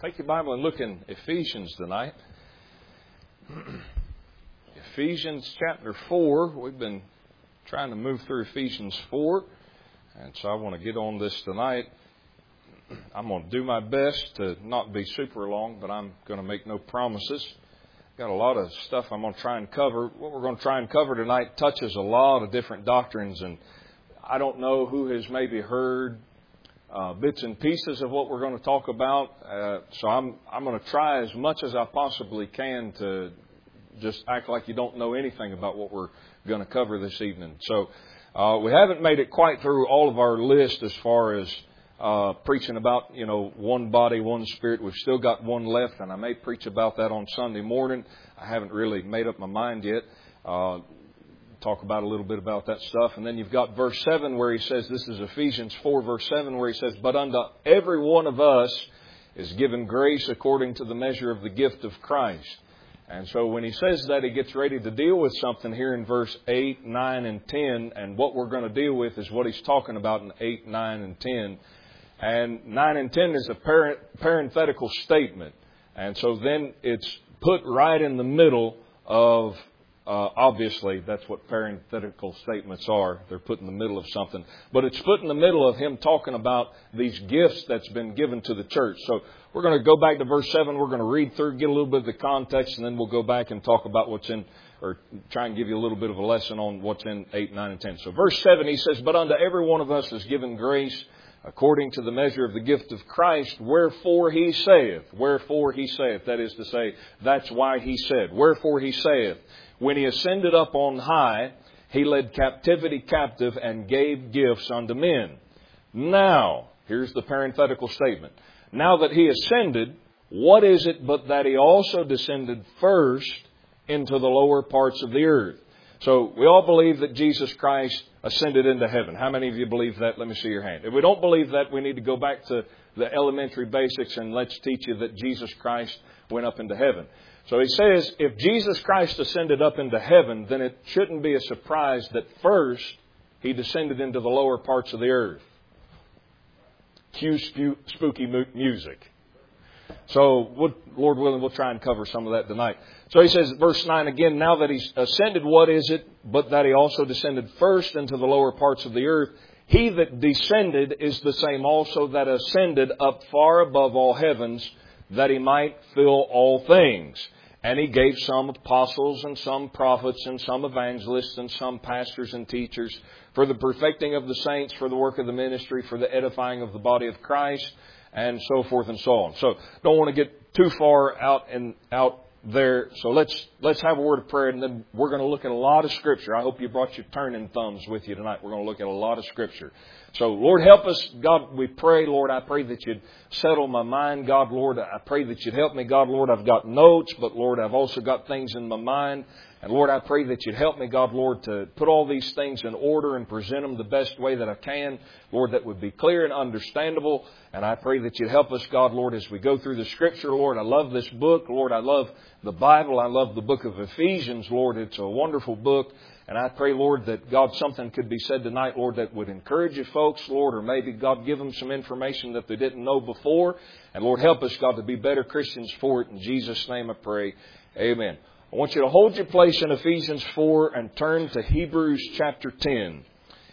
Take your Bible and look in Ephesians tonight. Ephesians chapter 4. We've been trying to move through Ephesians 4. And so I want to get on this tonight. I'm going to do my best to not be super long, but I'm going to make no promises. Got a lot of stuff I'm going to try and cover. What we're going to try and cover tonight touches a lot of different doctrines. And I don't know who has maybe heard bits and pieces of what we're going to talk about. So I'm going to try as much as I possibly can to just act like you don't know anything about what we're going to cover this evening. So we haven't made it quite through all of our list as far as preaching about, one body, one spirit. We've still got one left, and I may preach about that on Sunday morning. I haven't really made up my mind yet. Talk about a little bit about that stuff. And then you've got verse 7 where he says, this is Ephesians 4 verse 7 where he says, but unto every one of us is given grace according to the measure of the gift of Christ. And so when he says that, he gets ready to deal with something here in verse 8, 9, and 10. And what we're going to deal with is what he's talking about in 8, 9, and 10. And 9 and 10 is a parenthetical statement. And so then it's put right in the middle of obviously, that's what parenthetical statements are. They're put in the middle of something. But it's put in the middle of him talking about these gifts that's been given to the church. So we're going to go back to verse 7. We're going to read through, get a little bit of the context, and then we'll go back and talk about what's in, or try and give you a little bit of a lesson on what's in 8, 9, and 10. So verse 7, he says, but unto every one of us is given grace according to the measure of the gift of Christ, wherefore he saith. Wherefore he saith. That is to say, that's why he said. Wherefore he saith. When he ascended up on high, he led captivity captive and gave gifts unto men. Now, here's the parenthetical statement. Now that he ascended, what is it but that he also descended first into the lower parts of the earth? So we all believe that Jesus Christ ascended into heaven. How many of you believe that? Let me see your hand. If we don't believe that, we need to go back to the elementary basics and let's teach you that Jesus Christ went up into heaven. So he says, if Jesus Christ ascended up into heaven, then it shouldn't be a surprise that first he descended into the lower parts of the earth. Cue spooky music. So, Lord willing, we'll try and cover some of that tonight. So he says, verse 9 again, now that he's ascended, what is it but that he also descended first into the lower parts of the earth? He that descended is the same also that ascended up far above all heavens, that he might fill all things. And he gave some apostles and some prophets and some evangelists and some pastors and teachers for the perfecting of the saints, for the work of the ministry, for the edifying of the body of Christ, and so forth and so on. So don't want to get too far out there. So let's have a word of prayer, and then we're going to look at a lot of Scripture. I hope you brought your turning thumbs with you tonight. We're going to look at a lot of Scripture. So, Lord, help us. God, we pray. Lord, I pray that you'd settle my mind. God, Lord, I pray that you'd help me. God, Lord, I've got notes, but, Lord, I've also got things in my mind. And, Lord, I pray that you'd help me, God, Lord, to put all these things in order and present them the best way that I can. Lord, that would be clear and understandable. And I pray that you'd help us, God, Lord, as we go through the Scripture. Lord, I love this book. Lord, I love the Bible. I love the book of Ephesians. Lord, it's a wonderful book. And I pray, Lord, that, God, something could be said tonight, Lord, that would encourage you folks, Lord, or maybe, God, give them some information that they didn't know before. And, Lord, help us, God, to be better Christians for it. In Jesus' name I pray. Amen. I want you to hold your place in Ephesians 4 and turn to Hebrews chapter 10.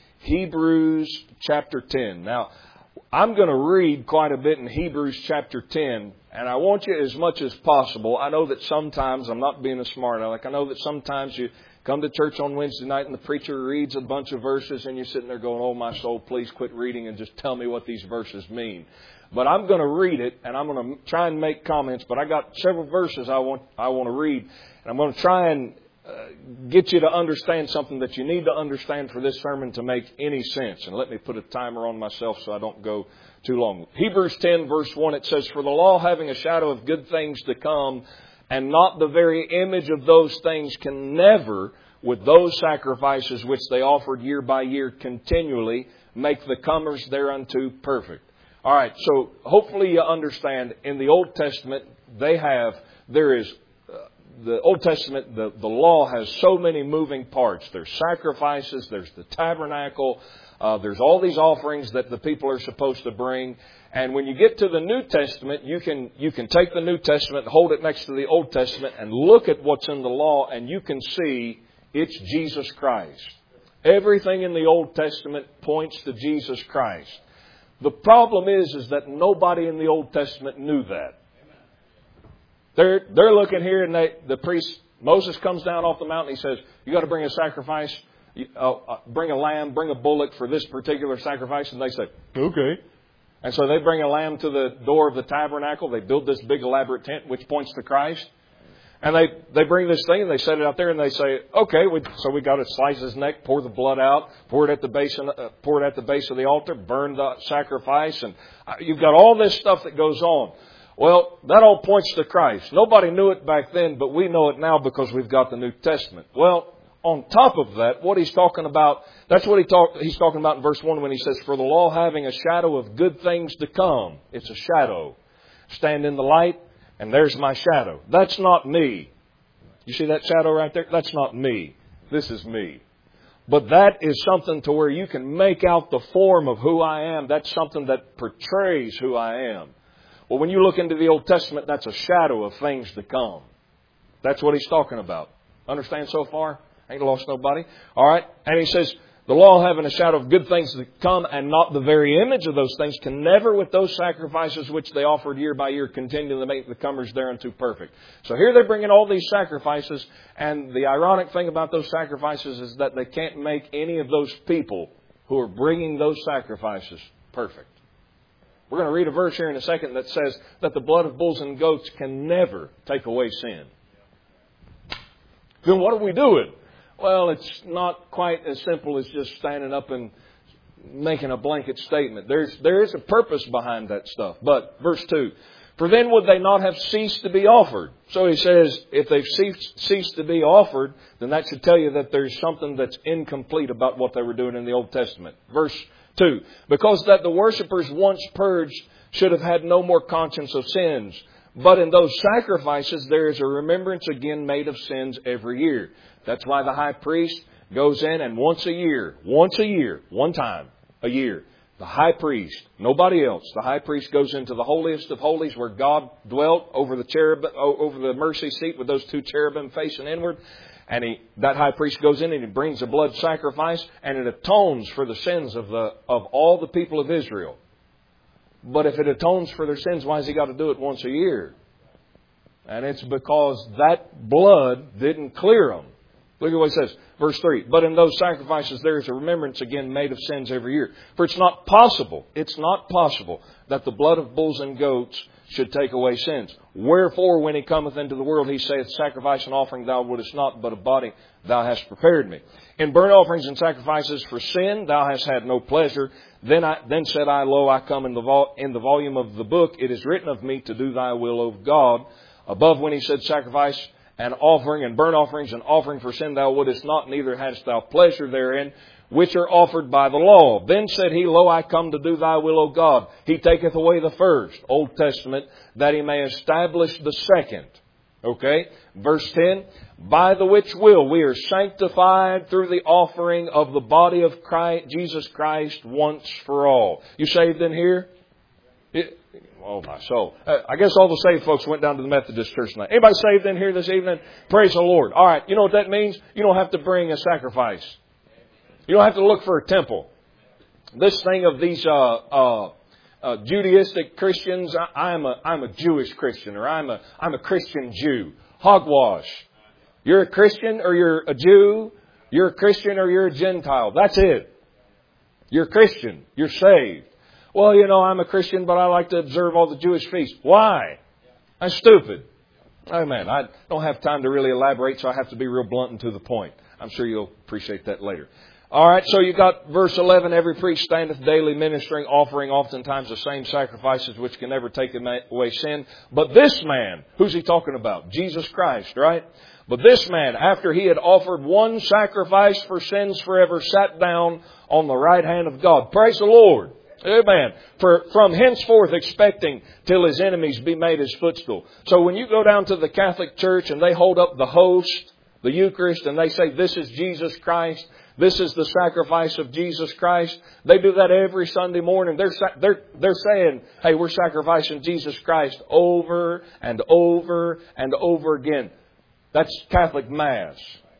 Hebrews chapter 10. Now, I'm going to read quite a bit in Hebrews chapter 10, and I want you as much as possible. I know that sometimes, I'm not being a smart aleck, I know that sometimes you come to church on Wednesday night and the preacher reads a bunch of verses and you're sitting there going, oh my soul, please quit reading and just tell me what these verses mean. But I'm going to read it and I'm going to try and make comments, but I got several verses I want to read, and I'm going to try and get you to understand something that you need to understand for this sermon to make any sense. And let me put a timer on myself so I don't go too long. Hebrews 10 verse 1, it says, for the law having a shadow of good things to come, and not the very image of those things, can never, with those sacrifices which they offered year by year continually, make the comers thereunto perfect. All right, so hopefully you understand, in the Old Testament, the Old Testament, the law has so many moving parts. There's sacrifices, there's the tabernacle, there's all these offerings that the people are supposed to bring. And when you get to the New Testament, you can take the New Testament and hold it next to the Old Testament and look at what's in the law, and you can see it's Jesus Christ. Everything in the Old Testament points to Jesus Christ. The problem is that nobody in the Old Testament knew that. They're looking here, and the priest, Moses comes down off the mountain. He says, you got to bring a sacrifice, bring a lamb, bring a bullock for this particular sacrifice. And they say, okay. And so they bring a lamb to the door of the tabernacle. They build this big elaborate tent, which points to Christ. And they bring this thing and they set it out there and they say, okay, so we got to slice his neck, pour the blood out, pour it at the base of the altar, burn the sacrifice, and you've got all this stuff that goes on. Well, that all points to Christ. Nobody knew it back then, but we know it now because we've got the New Testament. Well, on top of that, what he's talking about, that's what he's talking about in verse 1 when he says, for the law having a shadow of good things to come. It's a shadow. Stand in the light, and there's my shadow. That's not me. You see that shadow right there? That's not me. This is me. But that is something to where you can make out the form of who I am. That's something that portrays who I am. Well, when you look into the Old Testament, that's a shadow of things to come. That's what he's talking about. Understand so far? Ain't lost nobody. All right. And he says, the law having a shadow of good things to come and not the very image of those things can never with those sacrifices which they offered year by year continue to make the comers thereunto perfect. So here they're bringing all these sacrifices, and the ironic thing about those sacrifices is that they can't make any of those people who are bringing those sacrifices perfect. We're going to read a verse here in a second that says that the blood of bulls and goats can never take away sin. Then what are we doing? Well, it's not quite as simple as just standing up and making a blanket statement. There is a purpose behind that stuff. But, verse 2, for then would they not have ceased to be offered? So he says, if they've ceased to be offered, then that should tell you that there's something that's incomplete about what they were doing in the Old Testament. Verse 2, because that the worshippers once purged should have had no more conscience of sins. But in those sacrifices, there is a remembrance again made of sins every year. That's why the high priest goes in and once a year, one time a year, the high priest, nobody else, the high priest goes into the holiest of holies where God dwelt over the mercy seat with those two cherubim facing inward. And that high priest goes in and he brings a blood sacrifice, and it atones for the sins of all the people of Israel. But if it atones for their sins, why has he got to do it once a year? And it's because that blood didn't clear them. Look at what it says, verse 3. But in those sacrifices there is a remembrance again made of sins every year. For it's not possible that the blood of bulls and goats should take away sins. Wherefore, when he cometh into the world, he saith, sacrifice and offering thou wouldest not, but a body thou hast prepared me. In burnt offerings and sacrifices for sin thou hast had no pleasure. Then said I, lo, I come in the volume of the book. It is written of me to do thy will, O God. Above when he said sacrifice and offering and burnt offerings and offering for sin thou wouldest not, neither hadst thou pleasure therein, which are offered by the law. Then said he, lo, I come to do thy will, O God. He taketh away the first, Old Testament, that he may establish the second. Okay? Verse 10, by the which will we are sanctified through the offering of the body of Christ, Jesus Christ once for all. You saved in here? Oh my soul. I guess all the saved folks went down to the Methodist church tonight. Anybody saved in here this evening? Praise the Lord. All right. You know what that means? You don't have to bring a sacrifice. You don't have to look for a temple. This thing of these Judaistic Christians, I'm a Jewish Christian, or I'm a Christian Jew. Hogwash. You're a Christian or you're a Jew. You're a Christian or you're a Gentile. That's it. You're a Christian. You're saved. Well, you know, I'm a Christian, but I like to observe all the Jewish feasts. Why? I'm stupid. Oh, man, I don't have time to really elaborate, so I have to be real blunt and to the point. I'm sure you'll appreciate that later. All right, so you got verse 11, every priest standeth daily ministering, offering oftentimes the same sacrifices which can never take away sin. But this man, who's he talking about? Jesus Christ, right? But this man, after he had offered one sacrifice for sins forever, sat down on the right hand of God. Praise the Lord. Amen. From henceforth expecting till his enemies be made his footstool. So when you go down to the Catholic Church and they hold up the host, the Eucharist, and they say this is Jesus Christ, This is the sacrifice of Jesus Christ. They do that every Sunday morning. They're saying, hey, we're sacrificing Jesus Christ over and over and over again. That's Catholic Mass.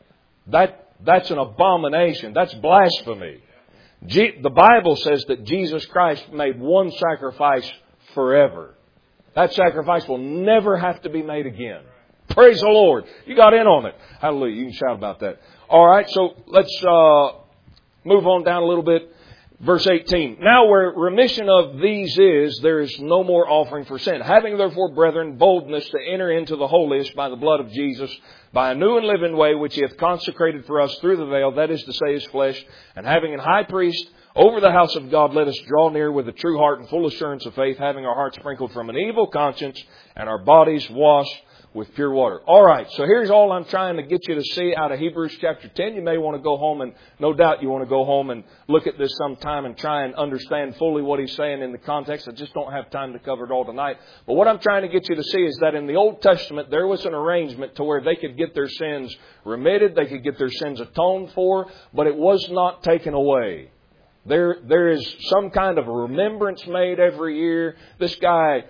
That's an abomination. That's blasphemy. The Bible says that Jesus Christ made one sacrifice forever. That sacrifice will never have to be made again. Praise the Lord. You got in on it. Hallelujah. You can shout about that. All right, so let's move on down a little bit. Verse 18. Now where remission of these is, there is no more offering for sin. Having therefore, brethren, boldness to enter into the holiest by the blood of Jesus, by a new and living way, which He hath consecrated for us through the veil, that is to say, His flesh, and having an high priest over the house of God, let us draw near with a true heart and full assurance of faith, having our hearts sprinkled from an evil conscience, and our bodies washed with pure water. All right, so here's all I'm trying to get you to see out of Hebrews chapter 10. You may want to go home, and no doubt you want to go home and look at this sometime and try and understand fully what he's saying in the context. I just don't have time to cover it all tonight. But what I'm trying to get you to see is that in the Old Testament, there was an arrangement to where they could get their sins remitted, they could get their sins atoned for, but it was not taken away. There is some kind of a remembrance made every year. This guy,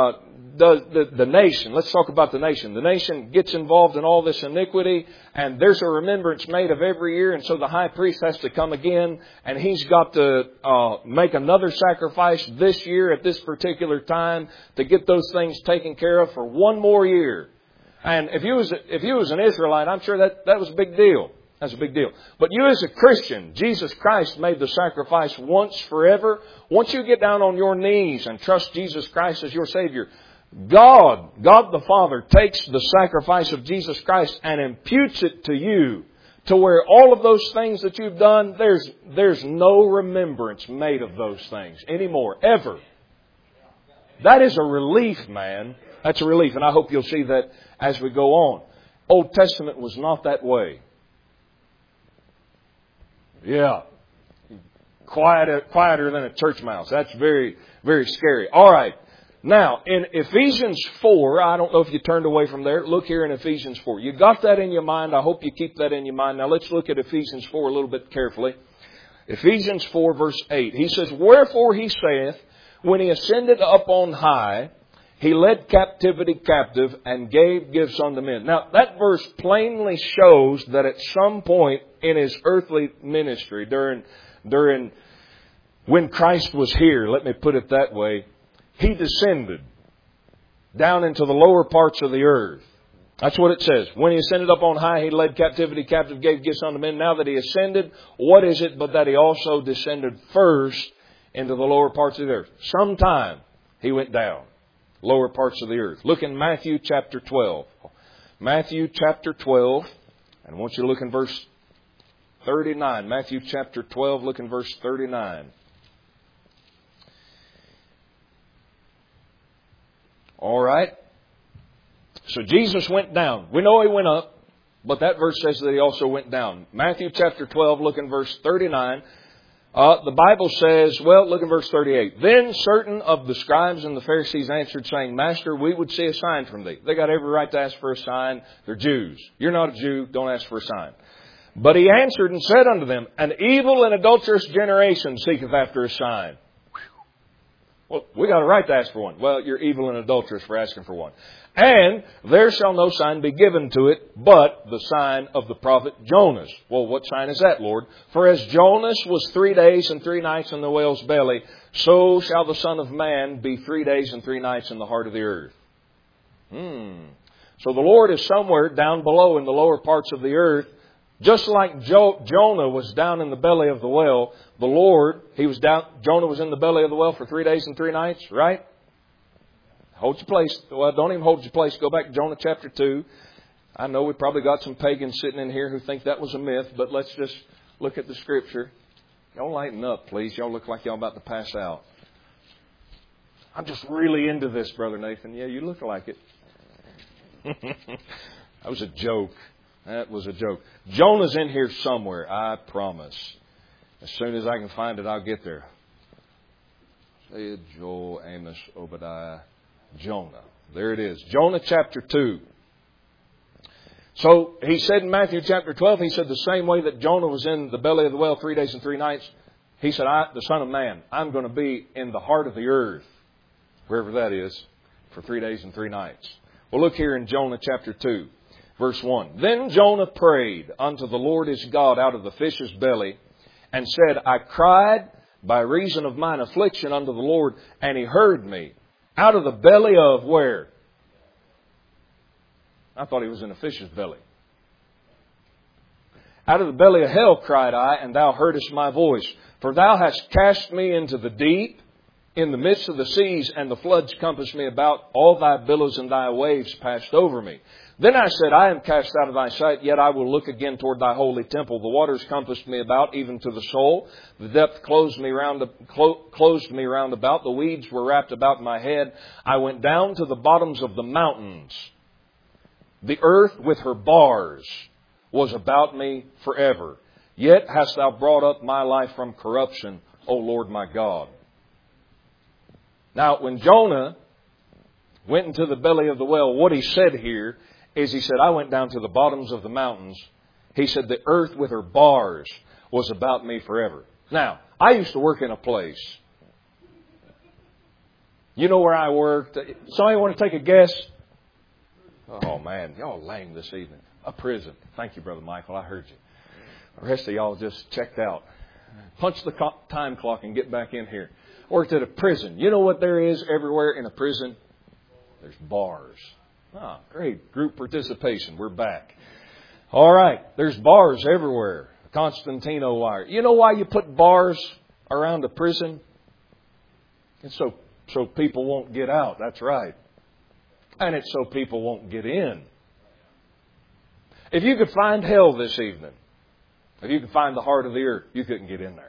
the nation, let's talk about the nation. The nation gets involved in all this iniquity, and there's a remembrance made of every year, and so the high priest has to come again, and he's got to make another sacrifice this year at this particular time to get those things taken care of for one more year. And if you was an Israelite, I'm sure that was a big deal. That's a big deal. But you as a Christian, Jesus Christ made the sacrifice once forever. Once you get down on your knees and trust Jesus Christ as your Savior, God the Father takes the sacrifice of Jesus Christ and imputes it to you, to where all of those things that you've done, there's no remembrance made of those things anymore, ever. That is a relief, man. That's a relief, and I hope you'll see that as we go on. Old Testament was not that way. Yeah. Quieter than a church mouse. That's very, very scary. All right. Now, in Ephesians 4, I don't know if you turned away from there. Look here in Ephesians 4. You got that in your mind. I hope you keep that in your mind. Now, let's look at Ephesians 4 a little bit carefully. Ephesians 4, verse 8. He says, Wherefore He saith, when He ascended up on high, He led captivity captive and gave gifts unto men. Now, that verse plainly shows that at some point in His earthly ministry, during when Christ was here, let me put it that way, He descended down into the lower parts of the earth. That's what it says. When He ascended up on high, He led captivity captive, gave gifts unto men. Now that He ascended, what is it but that He also descended first into the lower parts of the earth? Sometime He went down. Lower parts of the earth. Look in Matthew chapter 12. Matthew chapter 12. And I want you to look in verse 39. Matthew chapter 12, look in verse 39. All right. So Jesus went down. We know He went up, but that verse says that He also went down. Matthew chapter 12, look in verse 39. The Bible says, well, look at verse 38. Then certain of the scribes and the Pharisees answered, saying, Master, we would see a sign from Thee. They got every right to ask for a sign. They're Jews. You're not a Jew. Don't ask for a sign. But He answered and said unto them, An evil and adulterous generation seeketh after a sign. Well, we got a right to ask for one. Well, you're evil and adulterous for asking for one. And there shall no sign be given to it, but the sign of the prophet Jonas. Well, what sign is that, Lord? For as Jonas was 3 days and 3 nights in the whale's belly, so shall the Son of Man be 3 days and 3 nights in the heart of the earth. So the Lord is somewhere down below in the lower parts of the earth. Just like Jonah was down in the belly of the whale, the Lord, Jonah was in the belly of the whale for 3 days and 3 nights, right? Hold your place. Well, don't even hold your place. Go back to Jonah chapter 2. I know we probably got some pagans sitting in here who think that was a myth, but let's just look at the Scripture. Y'all lighten up, please. Y'all look like y'all about to pass out. I'm just really into this, Brother Nathan. Yeah, you look like it. That was a joke. That was a joke. Jonah's in here somewhere, I promise. As soon as I can find it, I'll get there. Say Joel, Amos, Obadiah, Jonah. There it is. Jonah chapter 2. So he said in Matthew chapter 12, he said the same way that Jonah was in the belly of the whale 3 days and 3 nights, he said, the Son of Man, I'm going to be in the heart of the earth, wherever that is, for 3 days and 3 nights. Well, look here in Jonah chapter 2, verse 1. Then Jonah prayed unto the Lord his God out of the fish's belly, and said, I cried by reason of mine affliction unto the Lord, and He heard me. Out of the belly of where? I thought he was in a fish's belly. Out of the belly of hell cried I, and Thou heardest my voice. For Thou hast cast me into the deep, in the midst of the seas, and the floods compassed me about. All Thy billows and Thy waves passed over me. Then I said, I am cast out of Thy sight, yet I will look again toward Thy holy temple. The waters compassed me about, even to the soul. The depth closed me round about. The weeds were wrapped about my head. I went down to the bottoms of the mountains. The earth with her bars was about me forever. Yet hast Thou brought up my life from corruption, O Lord my God. Now, when Jonah went into the belly of the whale, what he said here is he said, I went down to the bottoms of the mountains. He said, the earth with her bars was about me forever. Now, I used to work in a place. You know where I worked? Somebody want to take a guess? Oh, man, y'all lame this evening. A prison. Thank you, Brother Michael. I heard you. The rest of y'all just checked out. Punch the time clock and get back in here. Worked at a prison. You know what there is everywhere in a prison? There's bars. Ah, great. Group participation. We're back. All right. There's bars everywhere. Constantino wire. You know why you put bars around a prison? It's so people won't get out. That's right. And it's so people won't get in. If you could find hell this evening, if you could find the heart of the earth, you couldn't get in there.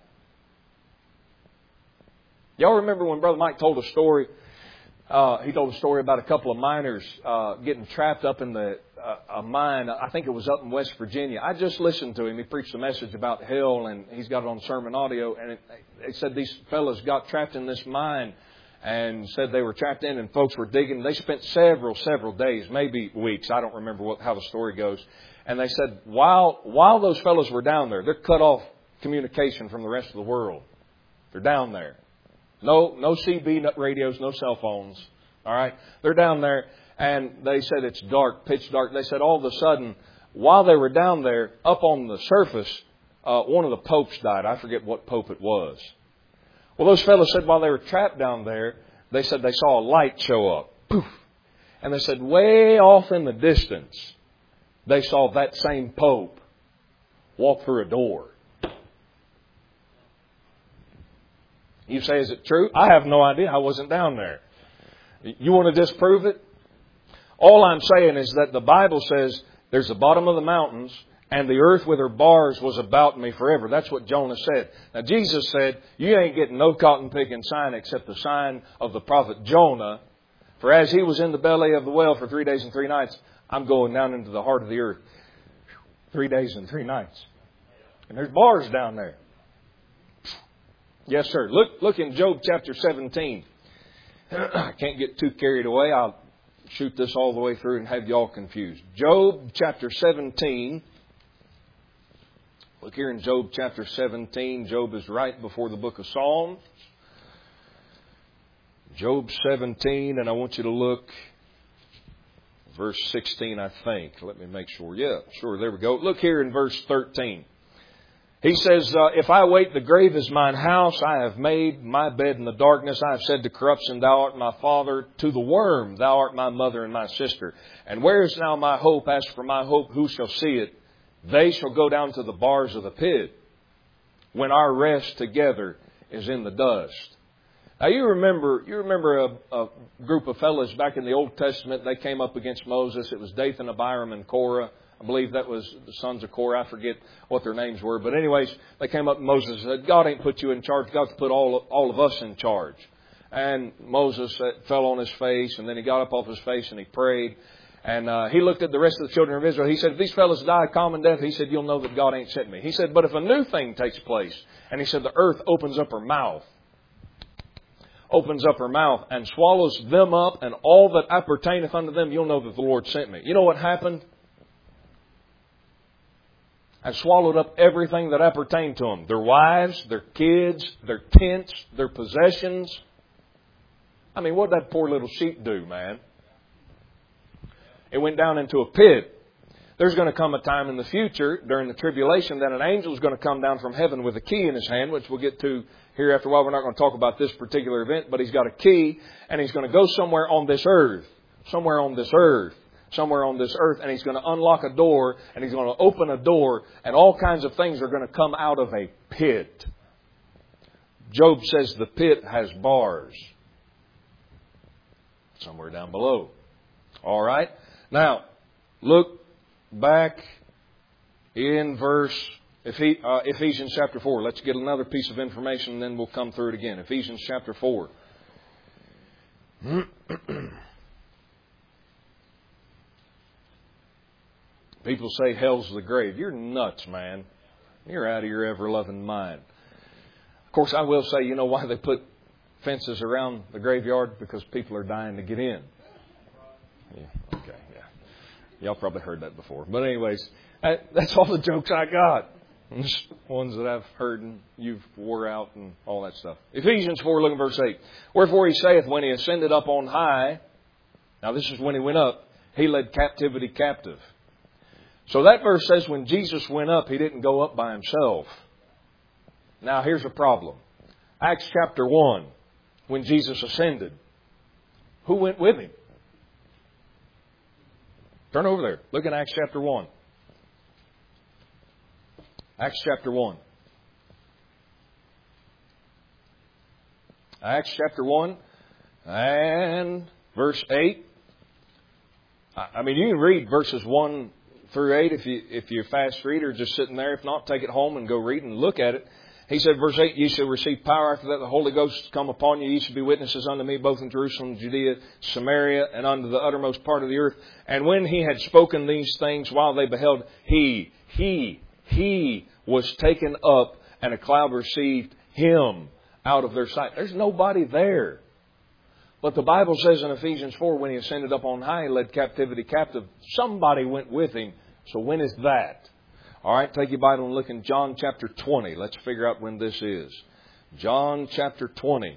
Y'all remember when Brother Mike told a story? He told a story about a couple of miners getting trapped up in a mine. I think it was up in West Virginia. I just listened to him. He preached a message about hell, and he's got it on sermon audio. And they said these fellas got trapped in this mine and said they were trapped in, and folks were digging. They spent several days, maybe weeks. I don't remember how the story goes. And they said while those fellows were down there, they're cut off communication from the rest of the world. They're down there. No CB radios, no cell phones. All right. They're down there, and they said it's dark, pitch dark. They said all of a sudden, while they were down there, up on the surface, one of the popes died. I forget what pope it was. Well, those fellows said while they were trapped down there, they said they saw a light show up. Poof. And they said way off in the distance, they saw that same pope walk through a door. You say, is it true? I have no idea. I wasn't down there. You want to disprove it? All I'm saying is that the Bible says there's the bottom of the mountains, and the earth with her bars was about me forever. That's what Jonah said. Now, Jesus said, you ain't getting no cotton picking sign except the sign of the prophet Jonah. For as he was in the belly of the whale for 3 days and 3 nights, I'm going down into the heart of the earth. 3 days and 3 nights. And there's bars down there. Yes, sir. Look in Job chapter 17. I can't get too carried away. I'll shoot this all the way through and have you all confused. Job chapter 17. Look here in Job chapter 17. Job is right before the book of Psalms. Job 17, and I want you to look verse 16, I think. Let me make sure. Yeah, sure. There we go. Look here in verse 13. He says, if I await the grave as mine house, I have made my bed in the darkness. I have said to corruption, thou art my father. To the worm, thou art my mother and my sister. And where is now my hope? As for my hope, who shall see it? They shall go down to the bars of the pit when our rest together is in the dust. Now you remember a group of fellows back in the Old Testament. They came up against Moses. It was Dathan, Abiram, and Korah. I believe that was the sons of Korah. I forget what their names were. But anyways, they came up to Moses and said, God ain't put you in charge. God's put all of us in charge. And Moses fell on his face, and then he got up off his face and he prayed. And he looked at the rest of the children of Israel. He said, if these fellows die a common death, he said, you'll know that God ain't sent me. He said, but if a new thing takes place, and he said, the earth opens up her mouth and swallows them up, and all that appertaineth unto them, you'll know that the Lord sent me. You know what happened? and swallowed up everything that appertained to them. Their wives, their kids, their tents, their possessions. I mean, what did that poor little sheep do, man? It went down into a pit. There's going to come a time in the future, during the tribulation, that an angel is going to come down from heaven with a key in his hand, which we'll get to here after a while. We're not going to talk about this particular event, but he's got a key, and he's going to go somewhere on this earth. Somewhere on this earth. Somewhere on this earth, and he's going to unlock a door, and he's going to open a door, and all kinds of things are going to come out of a pit. Job says the pit has bars. Somewhere down below. All right? Now, look back in Ephesians chapter 4. Let's get another piece of information, and then we'll come through it again. Ephesians chapter 4. People say hell's the grave. You're nuts, man. You're out of your ever-loving mind. Of course, I will say, you know why they put fences around the graveyard? Because people are dying to get in. Yeah, okay, yeah. Y'all probably heard that before. But anyways, that's all the jokes I got. Ones that I've heard and you've wore out and all that stuff. Ephesians 4, look at verse 8. Wherefore he saith, when he ascended up on high, now this is when he went up, he led captivity captive. So that verse says when Jesus went up, he didn't go up by himself. Now here's a problem. Acts chapter 1, when Jesus ascended, who went with him? Turn over there. Look at Acts chapter 1. Acts chapter 1. Acts chapter 1 and verse 8. I mean, you can read verses 1 through 8 if you're a fast reader, just sitting there. If not, take it home and go read and look at it. He said, verse 8, ye shall receive power after that the Holy Ghost come upon you. Ye shall be witnesses unto me both in Jerusalem, Judea, Samaria, and unto the uttermost part of the earth. And when he had spoken these things, while they beheld, he was taken up, and a cloud received him out of their sight. There's nobody there. But the Bible says in Ephesians 4, when he ascended up on high, he led captivity captive. Somebody went with him. So when is that? All right, take your Bible and look in John chapter 20. Let's figure out when this is. John chapter 20.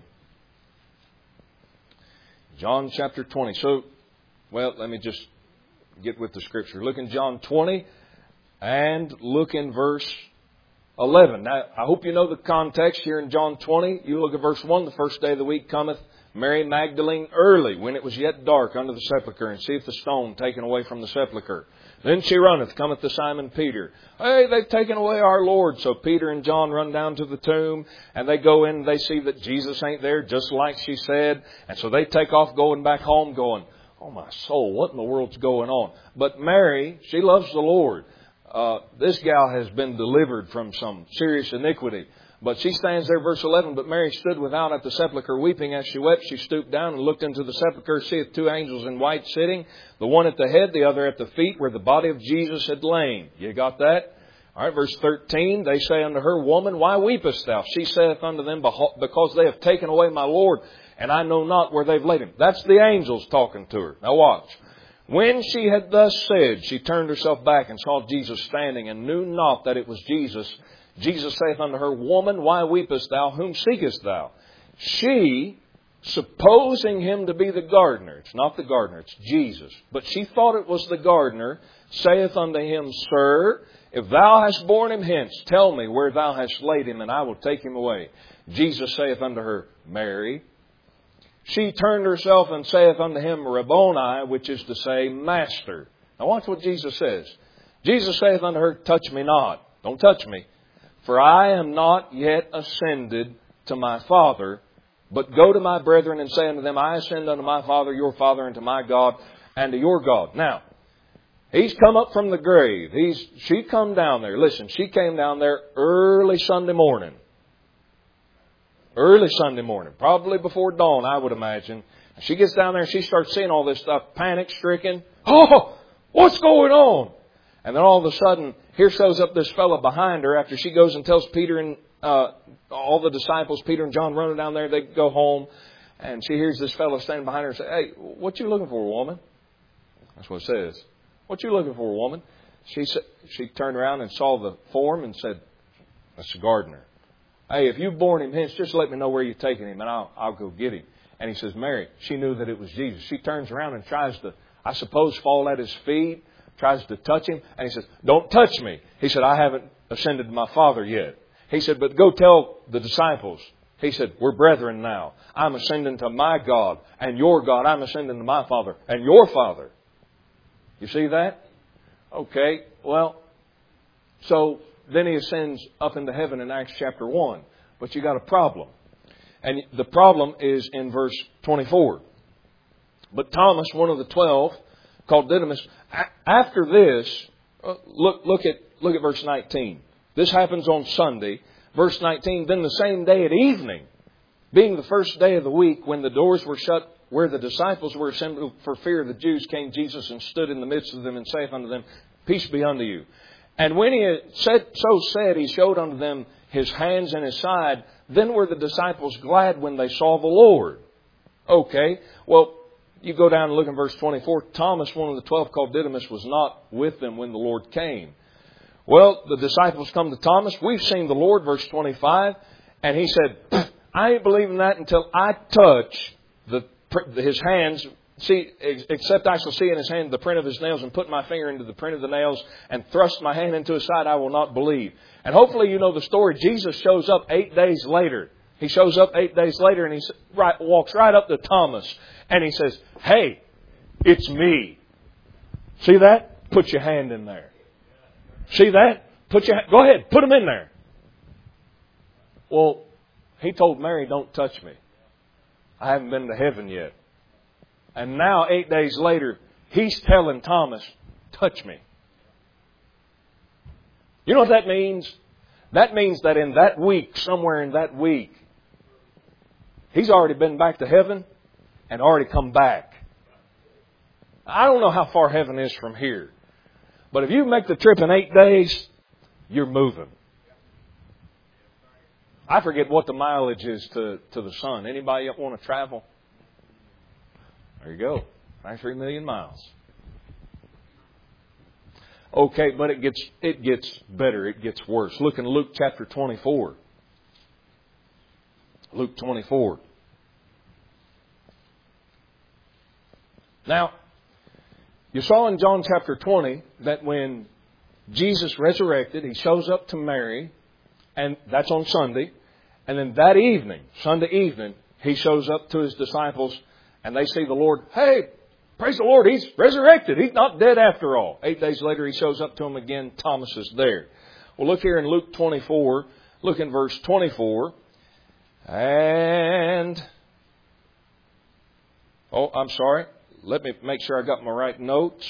John chapter 20. So, well, let me just get with the Scripture. Look in John 20 and look in verse 11. Now, I hope you know the context here in John 20. You look at verse 1. The first day of the week cometh Mary Magdalene early, when it was yet dark, unto the sepulchre, and seeth the stone taken away from the sepulchre. Then she runneth, cometh to Simon Peter. Hey, they've taken away our Lord. So Peter and John run down to the tomb, and they go in and they see that Jesus ain't there, just like she said. And so they take off going back home going, oh my soul, what in the world's going on? But Mary, she loves the Lord. This gal has been delivered from some serious iniquity. But she stands there, verse 11, but Mary stood without at the sepulchre weeping. As she wept, she stooped down and looked into the sepulchre, seeth two angels in white sitting, the one at the head, the other at the feet, where the body of Jesus had lain. You got that? All right, verse 13, they say unto her, Woman, why weepest thou? She saith unto them, Because they have taken away my Lord, and I know not where they've laid him. That's the angels talking to her. Now watch. When she had thus said, she turned herself back and saw Jesus standing, and knew not that it was Jesus. Jesus saith unto her, Woman, why weepest thou? Whom seekest thou? She, supposing him to be the gardener, it's not the gardener, it's Jesus, but she thought it was the gardener, saith unto him, Sir, if thou hast borne him hence, tell me where thou hast laid him, and I will take him away. Jesus saith unto her, Mary. She turned herself and saith unto him, Rabboni, which is to say, Master. Now watch what Jesus says. Jesus saith unto her, Touch me not. Don't touch me. For I am not yet ascended to my Father, but go to my brethren and say unto them, I ascend unto my Father, your Father, and to my God, and to your God. Now, he's come up from the grave. She come down there. Listen, she came down there early Sunday morning. Early Sunday morning. Probably before dawn, I would imagine. She gets down there and she starts seeing all this stuff, panic-stricken. Oh, what's going on? And then all of a sudden, here shows up this fellow behind her after she goes and tells Peter and all the disciples, Peter and John running down there, they go home. And she hears this fellow standing behind her and say, Hey, what you looking for, woman? That's what it says. What you looking for, woman? She turned around and saw the form and said, "That's the gardener. Hey, if you've borne him hence, just let me know where you're taking him and I'll go get him." And he says, "Mary," she knew that it was Jesus. She turns around and tries to, I suppose, fall at his feet, tries to touch him. And he says, "Don't touch me." He said, "I haven't ascended to my Father yet." He said, "But go tell the disciples." He said, "We're brethren now. I'm ascending to my God and your God. I'm ascending to my Father and your Father." You see that? Okay, well, so then he ascends up into heaven in Acts chapter 1. But you got a problem. And the problem is in verse 24. "But Thomas, one of the 12, called Didymus," after this, look at verse 19. This happens on Sunday. Verse 19, "Then the same day at evening, being the first day of the week, when the doors were shut where the disciples were assembled for fear of the Jews, came Jesus and stood in the midst of them and saith unto them, Peace be unto you. And when he had said, he showed unto them his hands and his side. Then were the disciples glad when they saw the Lord." Okay, well, you go down and look in verse 24. "Thomas, one of the 12, called Didymus, was not with them when the Lord came." Well, the disciples come to Thomas. "We've seen the Lord," verse 25. And he said, "I ain't believing that until I touch his hands, except I shall see in his hand the print of his nails, and put my finger into the print of the nails, and thrust my hand into his side, I will not believe." And hopefully you know the story. Jesus shows up 8 days later. He shows up 8 days later, and he walks right up to Thomas, and he says, "Hey, it's me. See that? Put your hand in there. See that? Go ahead, put them in there." Well, he told Mary, "Don't touch me. I haven't been to heaven yet." And now, 8 days later, he's telling Thomas, "Touch me." You know what that means? That means that in that week, somewhere in that week, he's already been back to heaven and already come back. I don't know how far heaven is from here. But if you make the trip in 8 days, you're moving. I forget what the mileage is to the sun. Anybody want to travel? There you go. 93 million miles. Okay, but it gets better. It gets worse. Look in Luke chapter 24. Luke 24. Now, you saw in John chapter 20 that when Jesus resurrected, He shows up to Mary, and that's on Sunday. And then that evening, Sunday evening, He shows up to His disciples, and they see the Lord. Hey, praise the Lord, He's resurrected. He's not dead after all. 8 days later, He shows up to them again. Thomas is there. Well, look here in Luke 24. Look in verse 24. And, I'm sorry. Let me make sure I got my right notes.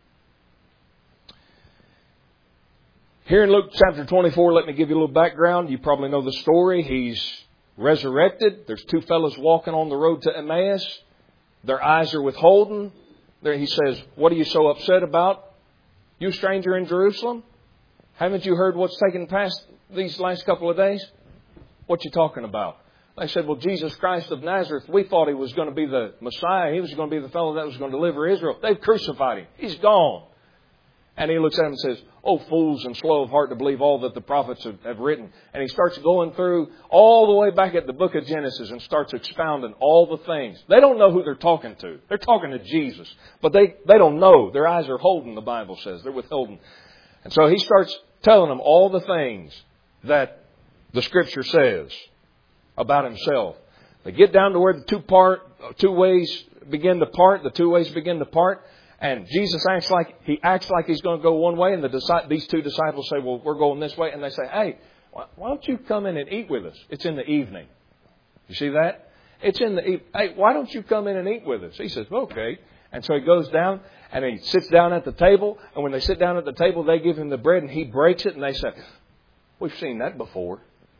Here in Luke chapter 24, let me give you a little background. You probably know the story. He's resurrected. There's two fellows walking on the road to Emmaus. Their eyes are withholden. There he says, "What are you so upset about? You stranger in Jerusalem? Haven't you heard what's taken place these last couple of days? What you talking about?" They said, "Well, Jesus Christ of Nazareth, we thought He was going to be the Messiah. He was going to be the fellow that was going to deliver Israel. They've crucified Him. He's gone." And He looks at them and says, "Oh, fools and slow of heart to believe all that the prophets have written." And He starts going through all the way back at the book of Genesis and starts expounding all the things. They don't know who they're talking to. They're talking to Jesus. But they don't know. Their eyes are holden, the Bible says. They're withholden. And so He starts telling them all the things that the Scripture says about Himself. They get down to where the two ways begin to part. The two ways begin to part. And Jesus acts like He's going to go one way. And these two disciples say, "Well, we're going this way." And they say, "Hey, why don't you come in and eat with us? It's in the evening." You see that? It's in the evening. "Hey, why don't you come in and eat with us?" He says, "Okay." And so He goes down and He sits down at the table. And when they sit down at the table, they give Him the bread and He breaks it. And they say, "We've seen that before.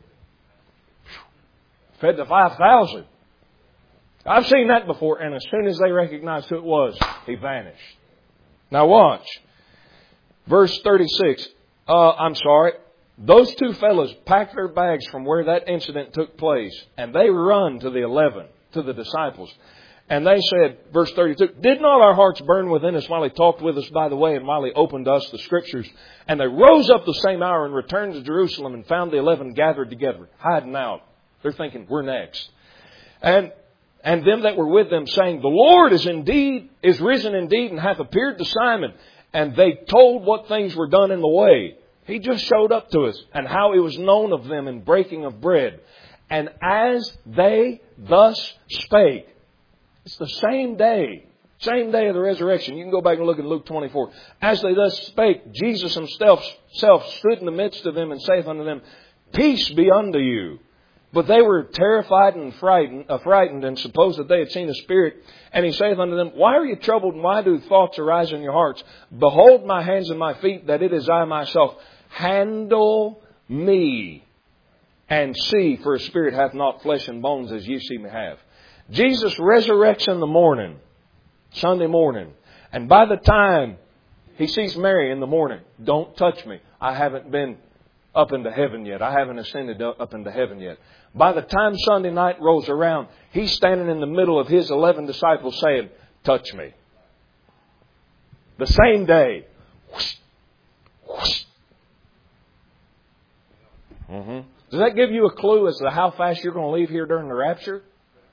Fed the 5,000. I've seen that before." And as soon as they recognized who it was, He vanished. Now watch. Verse 36. Those two fellows packed their bags from where that incident took place. And they run to the 11, to the disciples. And they said, verse 32, did not our hearts burn within us while He talked with us by the way and while He opened to us the Scriptures? And they rose up the same hour and returned to Jerusalem and found the 11 gathered together, hiding out. They're thinking, we're next. And them that were with them saying, the Lord is risen indeed and hath appeared to Simon. And they told what things were done in the way. He just showed up to us and how it was known of them in breaking of bread. And as they thus spake, it's the same day of the resurrection. You can go back and look at Luke 24. As they thus spake, Jesus Himself stood in the midst of them and saith unto them, peace be unto you. But they were terrified and frightened and supposed that they had seen a spirit. And He saith unto them, why are you troubled and why do thoughts arise in your hearts? Behold my hands and my feet, that it is I myself. Handle me and see, for a spirit hath not flesh and bones as ye see me have. Jesus resurrects in the morning, Sunday morning. And by the time He sees Mary in the morning, don't touch me. I haven't been up into heaven yet. I haven't ascended up into heaven yet. By the time Sunday night rolls around, He's standing in the middle of His 11 disciples saying, touch me. The same day. Whoosh, whoosh. Mm-hmm. Does that give you a clue as to how fast you're going to leave here during the rapture?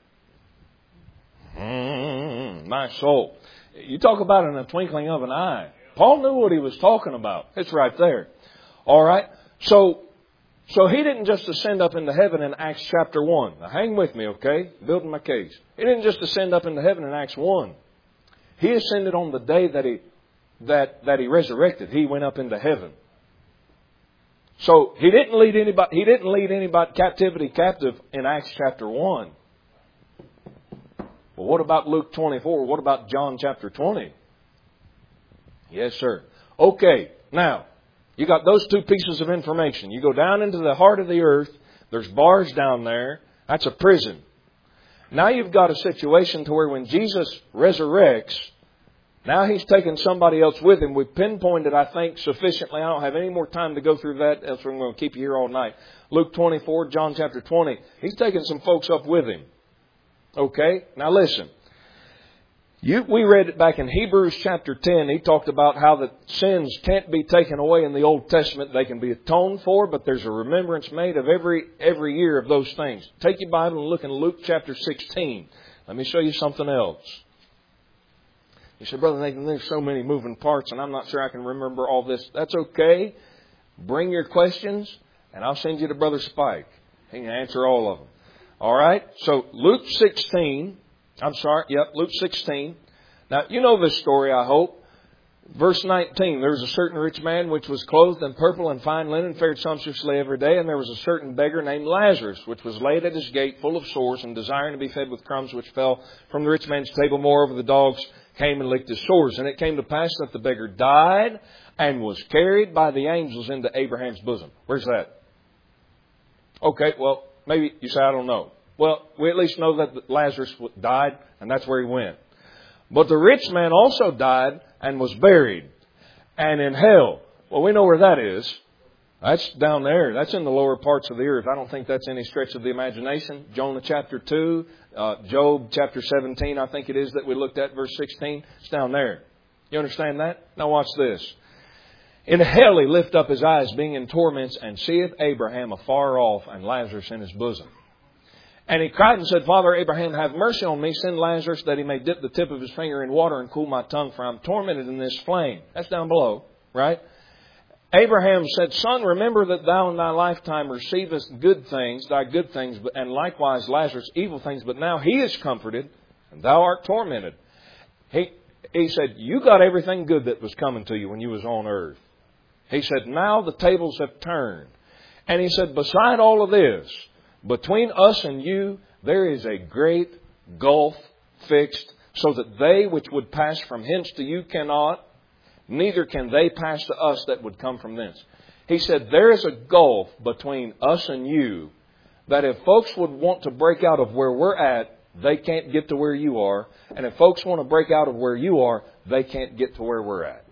My soul. You talk about it in a twinkling of an eye. Paul knew what he was talking about. It's right there. All right. So He didn't just ascend up into heaven in Acts chapter 1. Now hang with me, okay? Building my case. He didn't just ascend up into heaven in Acts 1. He ascended on the day that He resurrected. He went up into heaven. So He didn't lead anybody captive in Acts chapter 1. Well, what about Luke 24? What about John chapter 20? Yes, sir. Okay, now, you got those two pieces of information. You go down into the heart of the earth. There's bars down there. That's a prison. Now you've got a situation to where when Jesus resurrects, now He's taken somebody else with Him. We've pinpointed, I think, sufficiently. I don't have any more time to go through that, else I'm going to keep you here all night. Luke 24, John chapter 20. He's taken some folks up with Him. Okay, now listen. We read it back in Hebrews chapter 10. He talked about how the sins can't be taken away in the Old Testament. They can be atoned for, but there's a remembrance made of every year of those things. Take your Bible and look in Luke chapter 16. Let me show you something else. You say, Brother Nathan, there's so many moving parts and I'm not sure I can remember all this. That's okay. Bring your questions and I'll send you to Brother Spike. He can answer all of them. All right. So Luke 16. Luke 16. Now, you know this story, I hope. Verse 19, there was a certain rich man which was clothed in purple and fine linen, fared sumptuously every day, and there was a certain beggar named Lazarus, which was laid at his gate full of sores, and desiring to be fed with crumbs which fell from the rich man's table. Moreover, the dogs came and licked his sores. And it came to pass that the beggar died and was carried by the angels into Abraham's bosom. Where's that? Okay, well, maybe you say, I don't know. Well, we at least know that Lazarus died, and that's where he went. But the rich man also died and was buried, and in hell. Well, we know where that is. That's down there. That's in the lower parts of the earth. I don't think that's any stretch of the imagination. Jonah chapter 2, Job chapter 17, I think it is that we looked at, verse 16. It's down there. You understand that? Now watch this. In hell he lift up his eyes, being in torments, and seeth Abraham afar off, and Lazarus in his bosom. And he cried and said, Father Abraham, have mercy on me. Send Lazarus that he may dip the tip of his finger in water and cool my tongue, for I'm tormented in this flame. That's down below, right? Abraham said, Son, remember that thou in thy lifetime receivest thy good things, and likewise Lazarus evil things. But now he is comforted, and thou art tormented. He said, you got everything good that was coming to you when you was on earth. He said, now the tables have turned. And he said, beside all of this, between us and you, there is a great gulf fixed, so that they which would pass from hence to you cannot, neither can they pass to us that would come from thence. He said, there is a gulf between us and you, that if folks would want to break out of where we're at, they can't get to where you are. And if folks want to break out of where you are, they can't get to where we're at.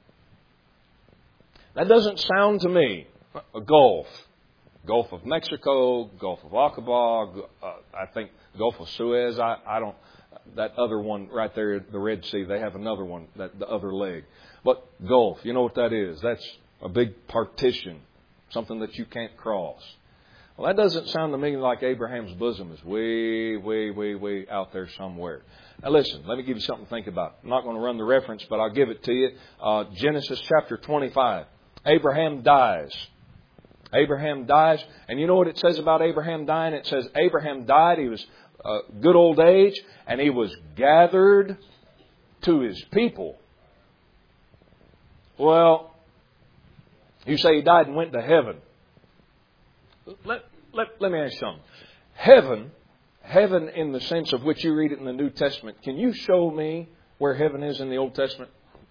That doesn't sound to me a gulf. Gulf of Mexico, Gulf of Aqaba, I think Gulf of Suez. that other one right there at the Red Sea. They have another one, the other leg. But Gulf, you know what that is? That's a big partition, something that you can't cross. Well, that doesn't sound to me like Abraham's bosom is way, way, way, way out there somewhere. Now listen, let me give you something to think about. I'm not going to run the reference, but I'll give it to you. Genesis chapter 25. Abraham dies. Abraham dies. And you know what it says about Abraham dying? It says Abraham died. He was good old age, and he was gathered to his people. Well, you say he died and went to heaven. Let me ask you something. Heaven in the sense of which you read it in the New Testament, can you show me where heaven is in the Old Testament?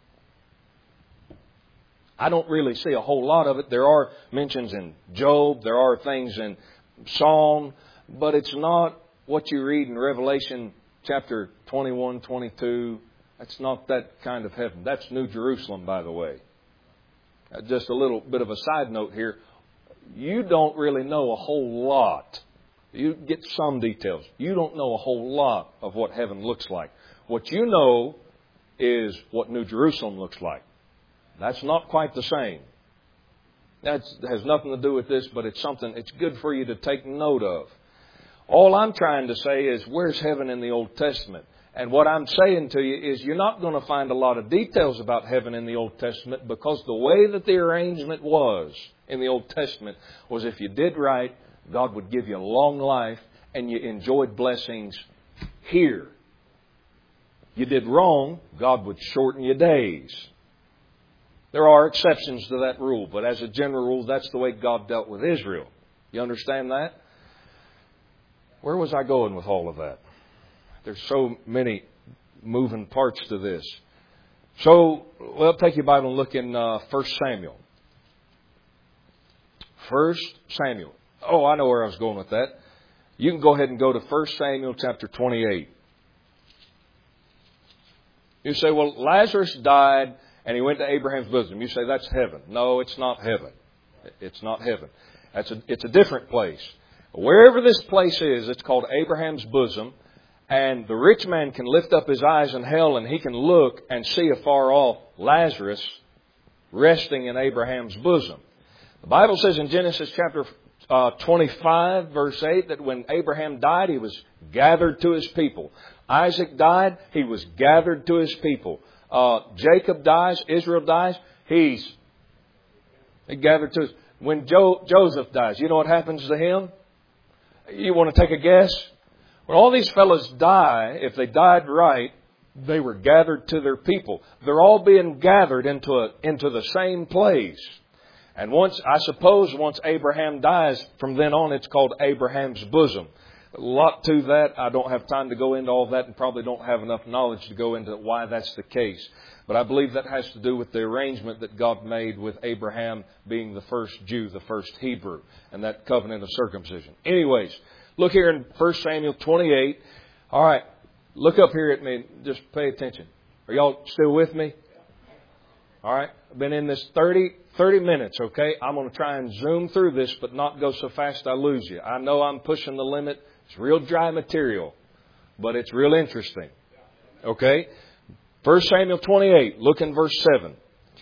I don't really see a whole lot of it. There are mentions in Job, there are things in Psalm, but it's not what you read in Revelation chapter 21, 22. That's not that kind of heaven. That's New Jerusalem, by the way. Just a little bit of a side note here. You don't really know a whole lot. You get some details. You don't know a whole lot of what heaven looks like. What you know is what New Jerusalem looks like. That's not quite the same. That has nothing to do with this, but it's something it's good for you to take note of. All I'm trying to say is, where's heaven in the Old Testament? And what I'm saying to you is you're not going to find a lot of details about heaven in the Old Testament, because the way that the arrangement was in the Old Testament was if you did right, God would give you a long life and you enjoyed blessings here. You did wrong, God would shorten your days. There are exceptions to that rule, but as a general rule, that's the way God dealt with Israel. You understand that? Where was I going with all of that? There's so many moving parts to this. So, well, take your Bible and look in 1 Samuel. 1 Samuel. Oh, I know where I was going with that. You can go ahead and go to 1 Samuel chapter 28. You say, well, Lazarus died and he went to Abraham's bosom. You say, that's heaven. No, it's not heaven. It's not heaven. It's a different place. Wherever this place is, it's called Abraham's bosom. And the rich man can lift up his eyes in hell and he can look and see afar off Lazarus resting in Abraham's bosom. The Bible says in Genesis chapter 25, verse 8, that when Abraham died, he was gathered to his people. Isaac died, he was gathered to his people. Jacob dies, Israel dies, he gathered to his... When Joseph dies, you know what happens to him? You want to take a guess? When all these fellows die, if they died right, they were gathered to their people. They're all being gathered into the same place. And once Abraham dies, from then on it's called Abraham's bosom. A lot to that. I don't have time to go into all that and probably don't have enough knowledge to go into why that's the case. But I believe that has to do with the arrangement that God made with Abraham being the first Jew, the first Hebrew, and that covenant of circumcision. Anyways, look here in 1 Samuel 28. All right, look up here at me. Just pay attention. Are y'all still with me? All right, I've been in this 30 minutes, okay? I'm going to try and zoom through this, but not go so fast I lose you. I know I'm pushing the limit. It's real dry material, but it's real interesting. Okay? 1 Samuel 28, look in verse 7.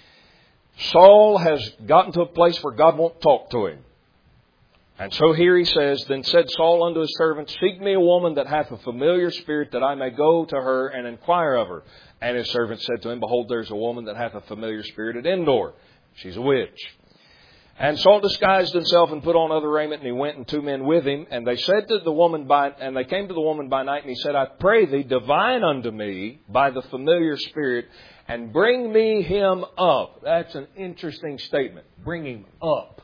Saul has gotten to a place where God won't talk to him. And so here he says, Then said Saul unto his servants, Seek me a woman that hath a familiar spirit, that I may go to her and inquire of her. And his servant said to him, Behold, there's a woman that hath a familiar spirit at Endor. She's a witch. And Saul disguised himself and put on other raiment, and he went and 2 men with him. And they said to the woman and they came to the woman by night, and he said, I pray thee, divine unto me by the familiar spirit, and bring me him up. That's an interesting statement. Bring him up.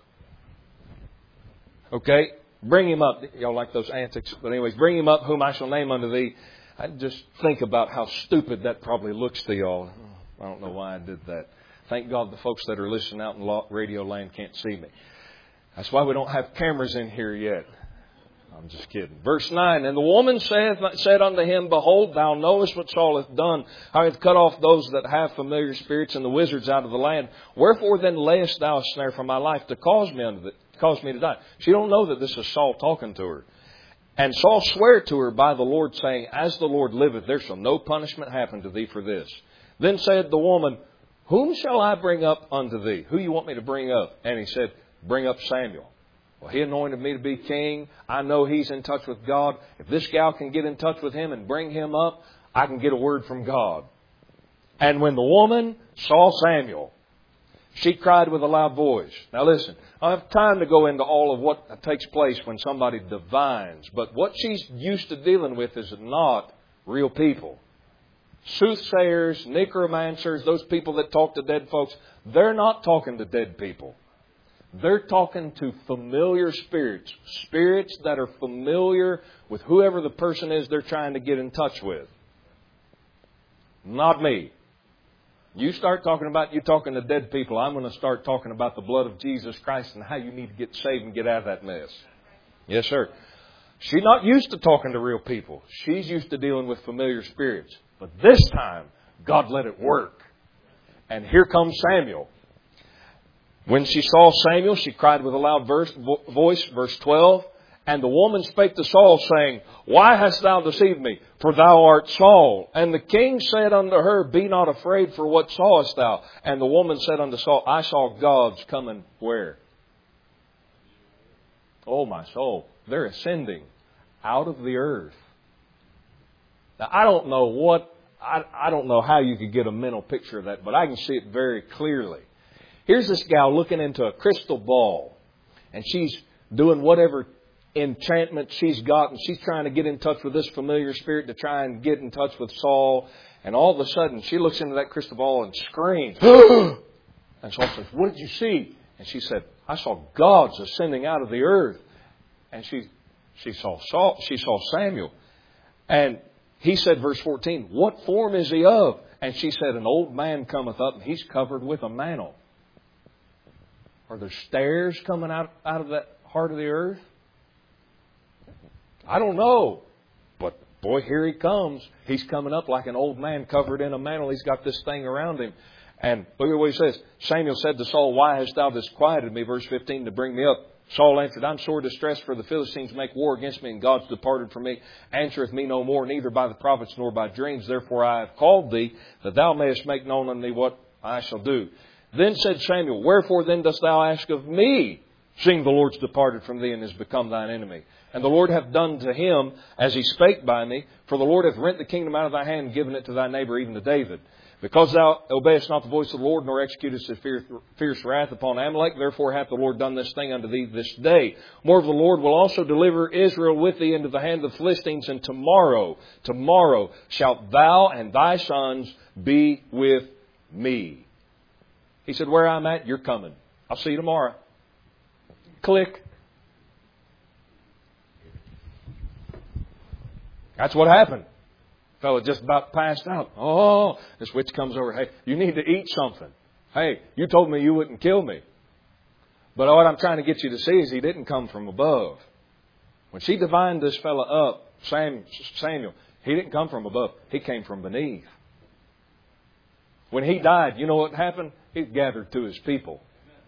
Okay? Bring him up. Y'all like those antics? But anyways, bring him up, whom I shall name unto thee. I just think about how stupid that probably looks to y'all. I don't know why I did that. Thank God the folks that are listening out in radio land can't see me. That's why we don't have cameras in here yet. I'm just kidding. Verse 9, And the woman said unto him, Behold, thou knowest what Saul hath done, how he hath cut off those that have familiar spirits and the wizards out of the land. Wherefore then layest thou a snare for my life to cause me to die? She don't know that this is Saul talking to her. And Saul sware to her by the Lord, saying, As the Lord liveth, there shall no punishment happen to thee for this. Then said the woman, Whom shall I bring up unto thee? Who you want me to bring up? And he said, Bring up Samuel. Well, he anointed me to be king. I know he's in touch with God. If this gal can get in touch with him and bring him up, I can get a word from God. And when the woman saw Samuel, she cried with a loud voice. Now listen, I don't have time to go into all of what takes place when somebody divines. But what she's used to dealing with is not real people. Soothsayers, necromancers, those people that talk to dead folks, they're not talking to dead people. They're talking to familiar spirits. Spirits that are familiar with whoever the person is they're trying to get in touch with. Not me. You start talking about you talking to dead people, I'm going to start talking about the blood of Jesus Christ and how you need to get saved and get out of that mess. Yes, sir. She's not used to talking to real people. She's used to dealing with familiar spirits. But this time, God let it work. And here comes Samuel. When she saw Samuel, she cried with a loud voice, verse 12. And the woman spake to Saul, saying, Why hast thou deceived me? For thou art Saul. And the king said unto her, Be not afraid, for what sawest thou? And the woman said unto Saul, I saw gods coming where? Oh, my soul. They're ascending out of the earth. Now, I don't know how you could get a mental picture of that, but I can see it very clearly. Here's this gal looking into a crystal ball, and she's doing whatever enchantment she's got, and she's trying to get in touch with this familiar spirit to try and get in touch with Saul. And all of a sudden, she looks into that crystal ball and screams. And Saul says, What did you see? And she said, I saw gods ascending out of the earth. And she saw Samuel. And he said, verse 14, What form is he of? And she said, An old man cometh up, and he's covered with a mantle. Are there stairs coming out of that heart of the earth? I don't know. But boy, here he comes. He's coming up like an old man covered in a mantle. He's got this thing around him. And look at what he says. Samuel said to Saul, Why hast thou disquieted me? Verse 15, to bring me up. Saul answered, I'm sore distressed, for the Philistines make war against me, and God's departed from me. Answereth me no more, neither by the prophets nor by dreams. Therefore I have called thee, that thou mayest make known unto me what I shall do. Then said Samuel, Wherefore then dost thou ask of me, seeing the Lord's departed from thee, and is become thine enemy? And the Lord hath done to him as he spake by me. For the Lord hath rent the kingdom out of thy hand, and given it to thy neighbor, even to David. Because thou obeyest not the voice of the Lord, nor executest his fierce wrath upon Amalek, therefore hath the Lord done this thing unto thee this day. Moreover, the Lord will also deliver Israel with thee into the hand of the Philistines, and tomorrow shalt thou and thy sons be with me. He said, Where I'm at, you're coming. I'll see you tomorrow. Click. That's what happened. Fellow just about passed out. Oh, this witch comes over. Hey, you need to eat something. Hey, you told me you wouldn't kill me. But what I'm trying to get you to see is he didn't come from above. When she divined this fellow up, Samuel, he didn't come from above. He came from beneath. When he died, you know what happened? He gathered to his people.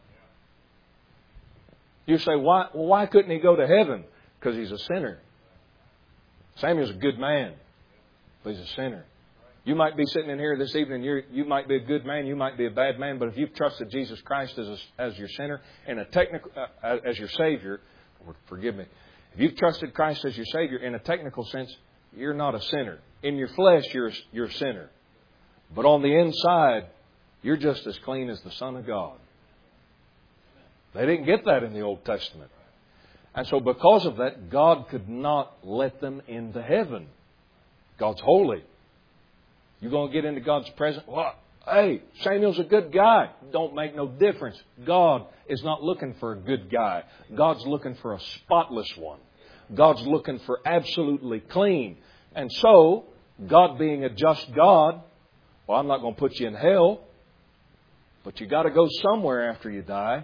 You say, why couldn't he go to heaven? Because he's a sinner. Samuel's a good man, but he's a sinner. You might be sitting in here this evening, you might be a good man, you might be a bad man, but if you've trusted Jesus Christ as your sinner, as your Savior, forgive me, if you've trusted Christ as your Savior, in a technical sense, you're not a sinner. In your flesh, you're a sinner. But on the inside, you're just as clean as the Son of God. They didn't get that in the Old Testament. And so because of that, God could not let them into heaven. God's holy. You're going to get into God's presence? Well, hey, Samuel's a good guy. Don't make no difference. God is not looking for a good guy. God's looking for a spotless one. God's looking for absolutely clean. And so, God being a just God, well, I'm not going to put you in hell, but you got to go somewhere after you die.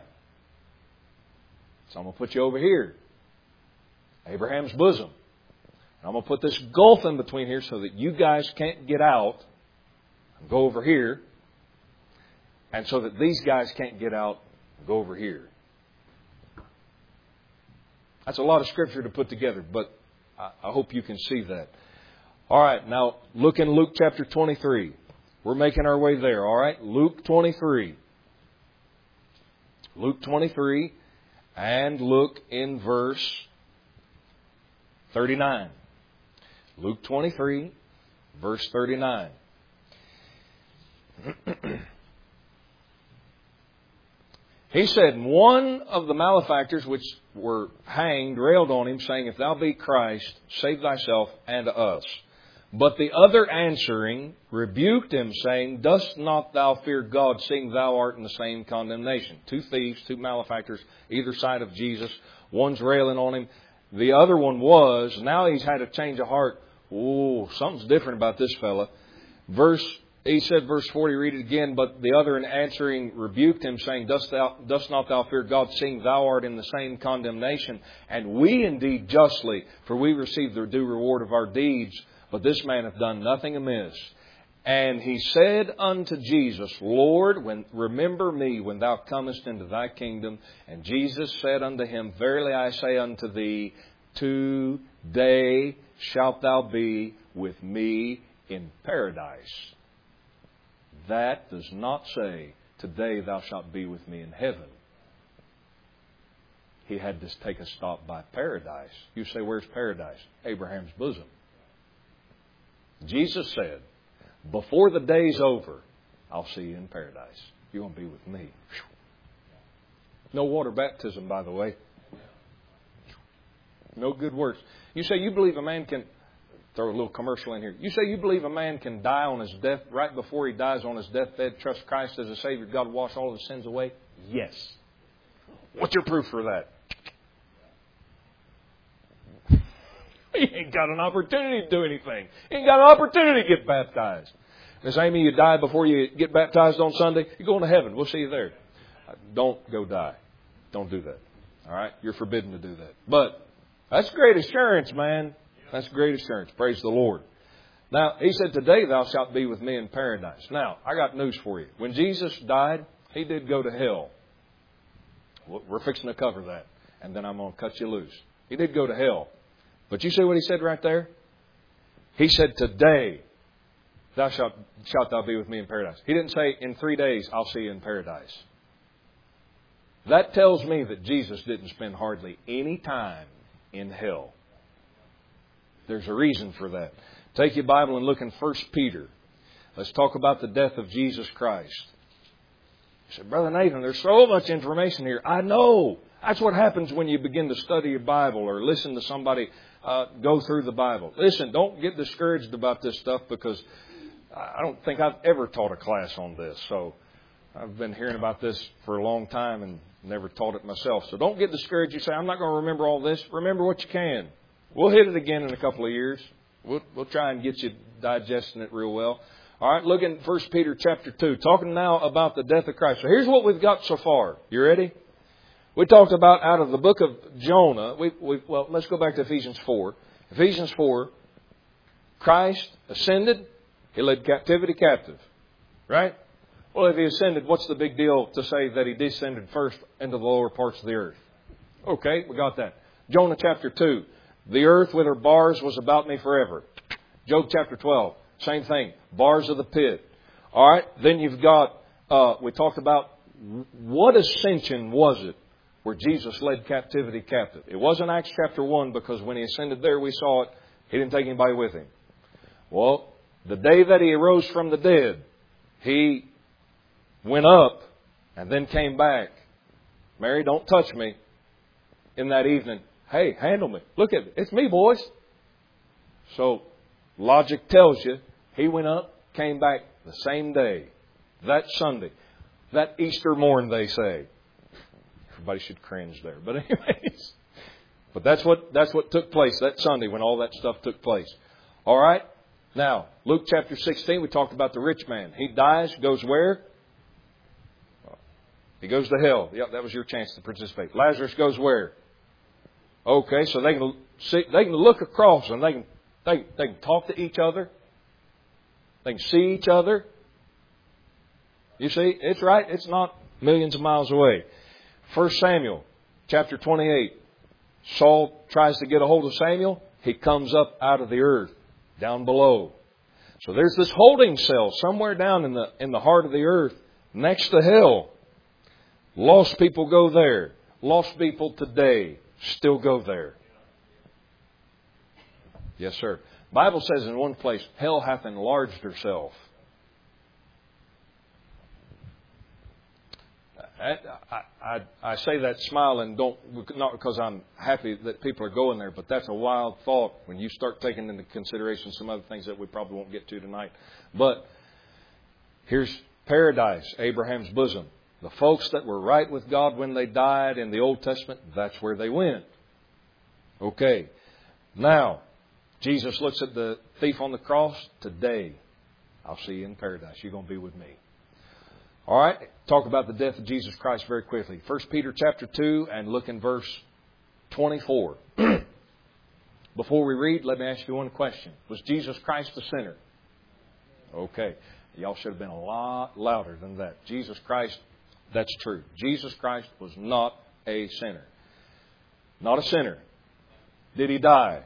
So I'm going to put you over here. Abraham's bosom. And I'm going to put this gulf in between here so that you guys can't get out and go over here. And so that these guys can't get out and go over here. That's a lot of scripture to put together. But I hope you can see that. All right, now look in Luke chapter 23. We're making our way there, all right? Luke 23. Luke 23, and look in verse 39. Luke 23, verse 39. He said, one of the malefactors which were hanged railed on him, saying, If thou be Christ, save thyself and us. But the other answering rebuked him, saying, Dost not thou fear God, seeing thou art in the same condemnation? Two thieves, two malefactors, either side of Jesus. One's railing on him. The other one was, now he's had a change of heart. Oh, something's different about this fella. He said, verse 40, read it again. But the other in answering rebuked him, saying, Dost not thou fear God, seeing thou art in the same condemnation? And we indeed justly, for we receive the due reward of our deeds. But this man hath done nothing amiss. And he said unto Jesus, Lord, remember me when thou comest into thy kingdom. And Jesus said unto him, Verily I say unto thee, today shalt thou be with me in paradise. That does not say, today thou shalt be with me in heaven. He had to take a stop by paradise. You say, where's paradise? Abraham's bosom. Jesus said, before the day's over, I'll see you in paradise. You're going to be with me. No water baptism, by the way. No good works. You say you believe a man can... Throw a little commercial in here. You say you believe a man can die on his death, right before he dies on his deathbed, trust Christ as a Savior, God wash all his sins away? Yes. What's your proof for that? He ain't got an opportunity to do anything. He ain't got an opportunity to get baptized. Miss Amy, you die before you get baptized on Sunday, you're going to heaven. We'll see you there. Don't go die. Don't do that. All right? You're forbidden to do that. But that's great assurance, man. That's great assurance. Praise the Lord. Now, he said, today thou shalt be with me in paradise. Now, I got news for you. When Jesus died, he did go to hell. We're fixing to cover that. And then I'm going to cut you loose. He did go to hell. But you see what he said right there? He said, today shalt thou be with me in paradise. He didn't say, in 3 days, I'll see you in paradise. That tells me that Jesus didn't spend hardly any time in hell. There's a reason for that. Take your Bible and look in 1 Peter. Let's talk about the death of Jesus Christ. You said, Brother Nathan, there's so much information here. I know. That's what happens when you begin to study your Bible or listen to somebody go through the Bible. Listen, don't get discouraged about this stuff because I don't think I've ever taught a class on this. So I've been hearing about this for a long time and never taught it myself. So don't get discouraged. You say, I'm not going to remember all this. Remember what you can. We'll hit it again in a couple of years. We'll try and get you digesting it real well. All right, look in 1 Peter chapter 2. Talking now about the death of Christ. So here's what we've got so far. You ready? We talked about out of the book of Jonah. Well, let's go back to Ephesians 4. Ephesians 4, Christ ascended. He led captivity captive. Right? Well, if He ascended, what's the big deal to say that He descended first into the lower parts of the earth? Okay, we got that. Jonah chapter 2. The earth with her bars was about me forever. Job chapter 12. Same thing. Bars of the pit. All right. Then you've got, we talked about what ascension was it where Jesus led captivity captive. It wasn't Acts chapter 1 because when He ascended there we saw it. He didn't take anybody with Him. Well, the day that He arose from the dead, He went up and then came back. Mary, don't touch me. In that evening. Hey, handle me. Look at me. It's me, boys. So, logic tells you, He went up, came back the same day. That Sunday. That Easter morn, they say. Everybody should cringe there. But anyways. But that's what took place that Sunday when all that stuff took place. All right? Now, Luke chapter 16, we talked about the rich man. He dies, goes where? He goes to hell. Yep, that was your chance to participate. Lazarus goes where? Okay, so they can look across and they can talk to each other. They can see each other. You see, it's right. It's not millions of miles away. 1 Samuel chapter 28. Saul tries to get a hold of Samuel. He comes up out of the earth, down below. So there's this holding cell somewhere down in the heart of the earth, next to hell. Lost people go there. Lost people today still go there. Yes, sir. Bible says in one place, hell hath enlarged herself. I say that smiling, not because I'm happy that people are going there, but that's a wild thought when you start taking into consideration some other things that we probably won't get to tonight. But here's paradise, Abraham's bosom. The folks that were right with God when they died in the Old Testament, that's where they went. Okay. Now, Jesus looks at the thief on the cross. Today, I'll see you in paradise. You're going to be with me. All right. Talk about the death of Jesus Christ very quickly. 1 Peter chapter 2 and look in verse 24. Before we read, let me ask you one question. Was Jesus Christ a sinner? Okay. Y'all should have been a lot louder than that. Jesus Christ, that's true. Jesus Christ was not a sinner. Not a sinner. Did He die?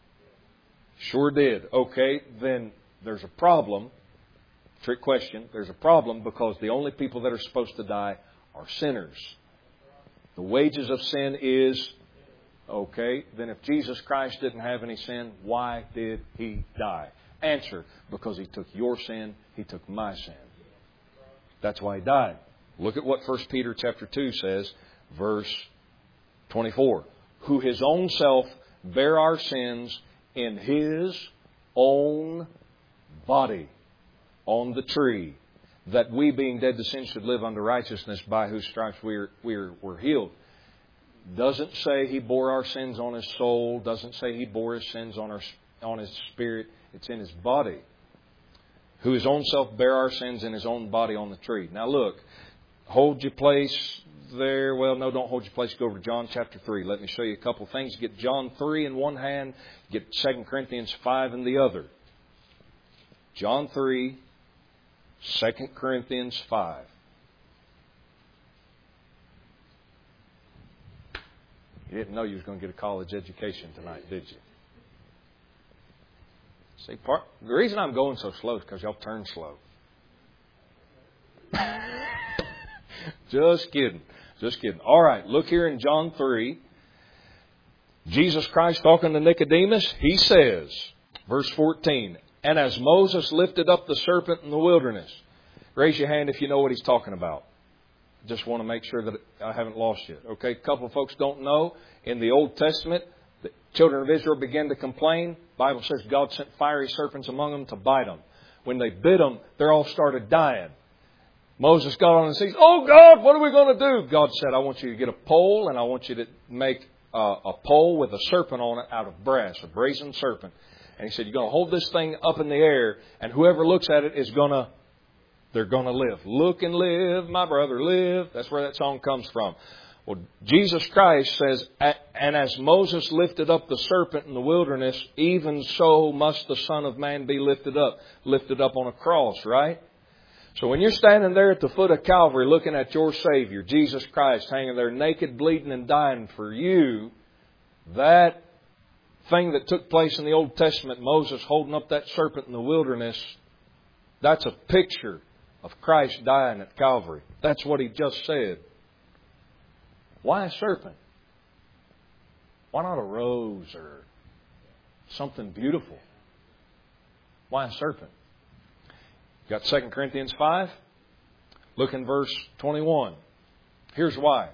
Sure did. Okay, then there's a problem. Trick question. There's a problem because the only people that are supposed to die are sinners. The wages of sin is, okay, then if Jesus Christ didn't have any sin, why did He die? Answer, because He took your sin, He took my sin. That's why He died. Look at what 1 Peter chapter 2 says, verse 24. Who His own self bare our sins in His own body on the tree, that we being dead to sin should live unto righteousness, by whose stripes we're healed. Doesn't say He bore our sins on His soul. Doesn't say He bore His sins on His spirit. It's in His body. Who His own self bare our sins in His own body on the tree. Now look, hold your place there. Well, no, don't hold your place. Go over to John chapter 3. Let me show you a couple things. Get John 3 in one hand. Get 2 Corinthians 5 in the other. John 3, 2 Corinthians 5. You didn't know you was going to get a college education tonight, did you? See, the reason I'm going so slow is because y'all turn slow. Just kidding. Just kidding. All right, look here in John 3. Jesus Christ talking to Nicodemus, He says, verse 14, and as Moses lifted up the serpent in the wilderness. Raise your hand if you know what He's talking about. Just want to make sure that I haven't lost you. Okay, a couple of folks don't know. In the Old Testament, the children of Israel began to complain. The Bible says God sent fiery serpents among them to bite them. When they bit them, they all started dying. Moses got on and said, "Oh God, what are we going to do?" God said, "I want you to get a pole, and I want you to make a pole with a serpent on it out of brass, a brazen serpent." And He said, "You're going to hold this thing up in the air, and whoever looks at it they're going to live. Look and live, my brother, live." That's where that song comes from. Well, Jesus Christ says, and as Moses lifted up the serpent in the wilderness, even so must the Son of Man be lifted up on a cross, right? So when you're standing there at the foot of Calvary looking at your Savior, Jesus Christ, hanging there naked, bleeding, and dying for you, that thing that took place in the Old Testament, Moses holding up that serpent in the wilderness, that's a picture of Christ dying at Calvary. That's what He just said. Why a serpent? Why not a rose or something beautiful? Why a serpent? Got 2 Corinthians 5? Look in verse 21. Here's why.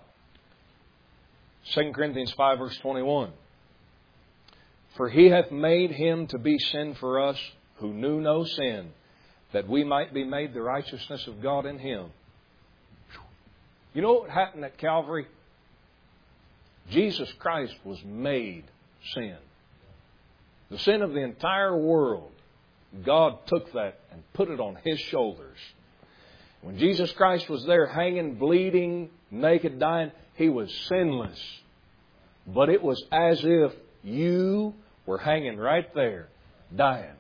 2 Corinthians 5 verse 21. For He hath made Him to be sin for us who knew no sin, that we might be made the righteousness of God in Him. You know what happened at Calvary? Jesus Christ was made sin. The sin of the entire world. God took that and put it on His shoulders. When Jesus Christ was there hanging, bleeding, naked, dying, He was sinless. But it was as if you were hanging right there, dying.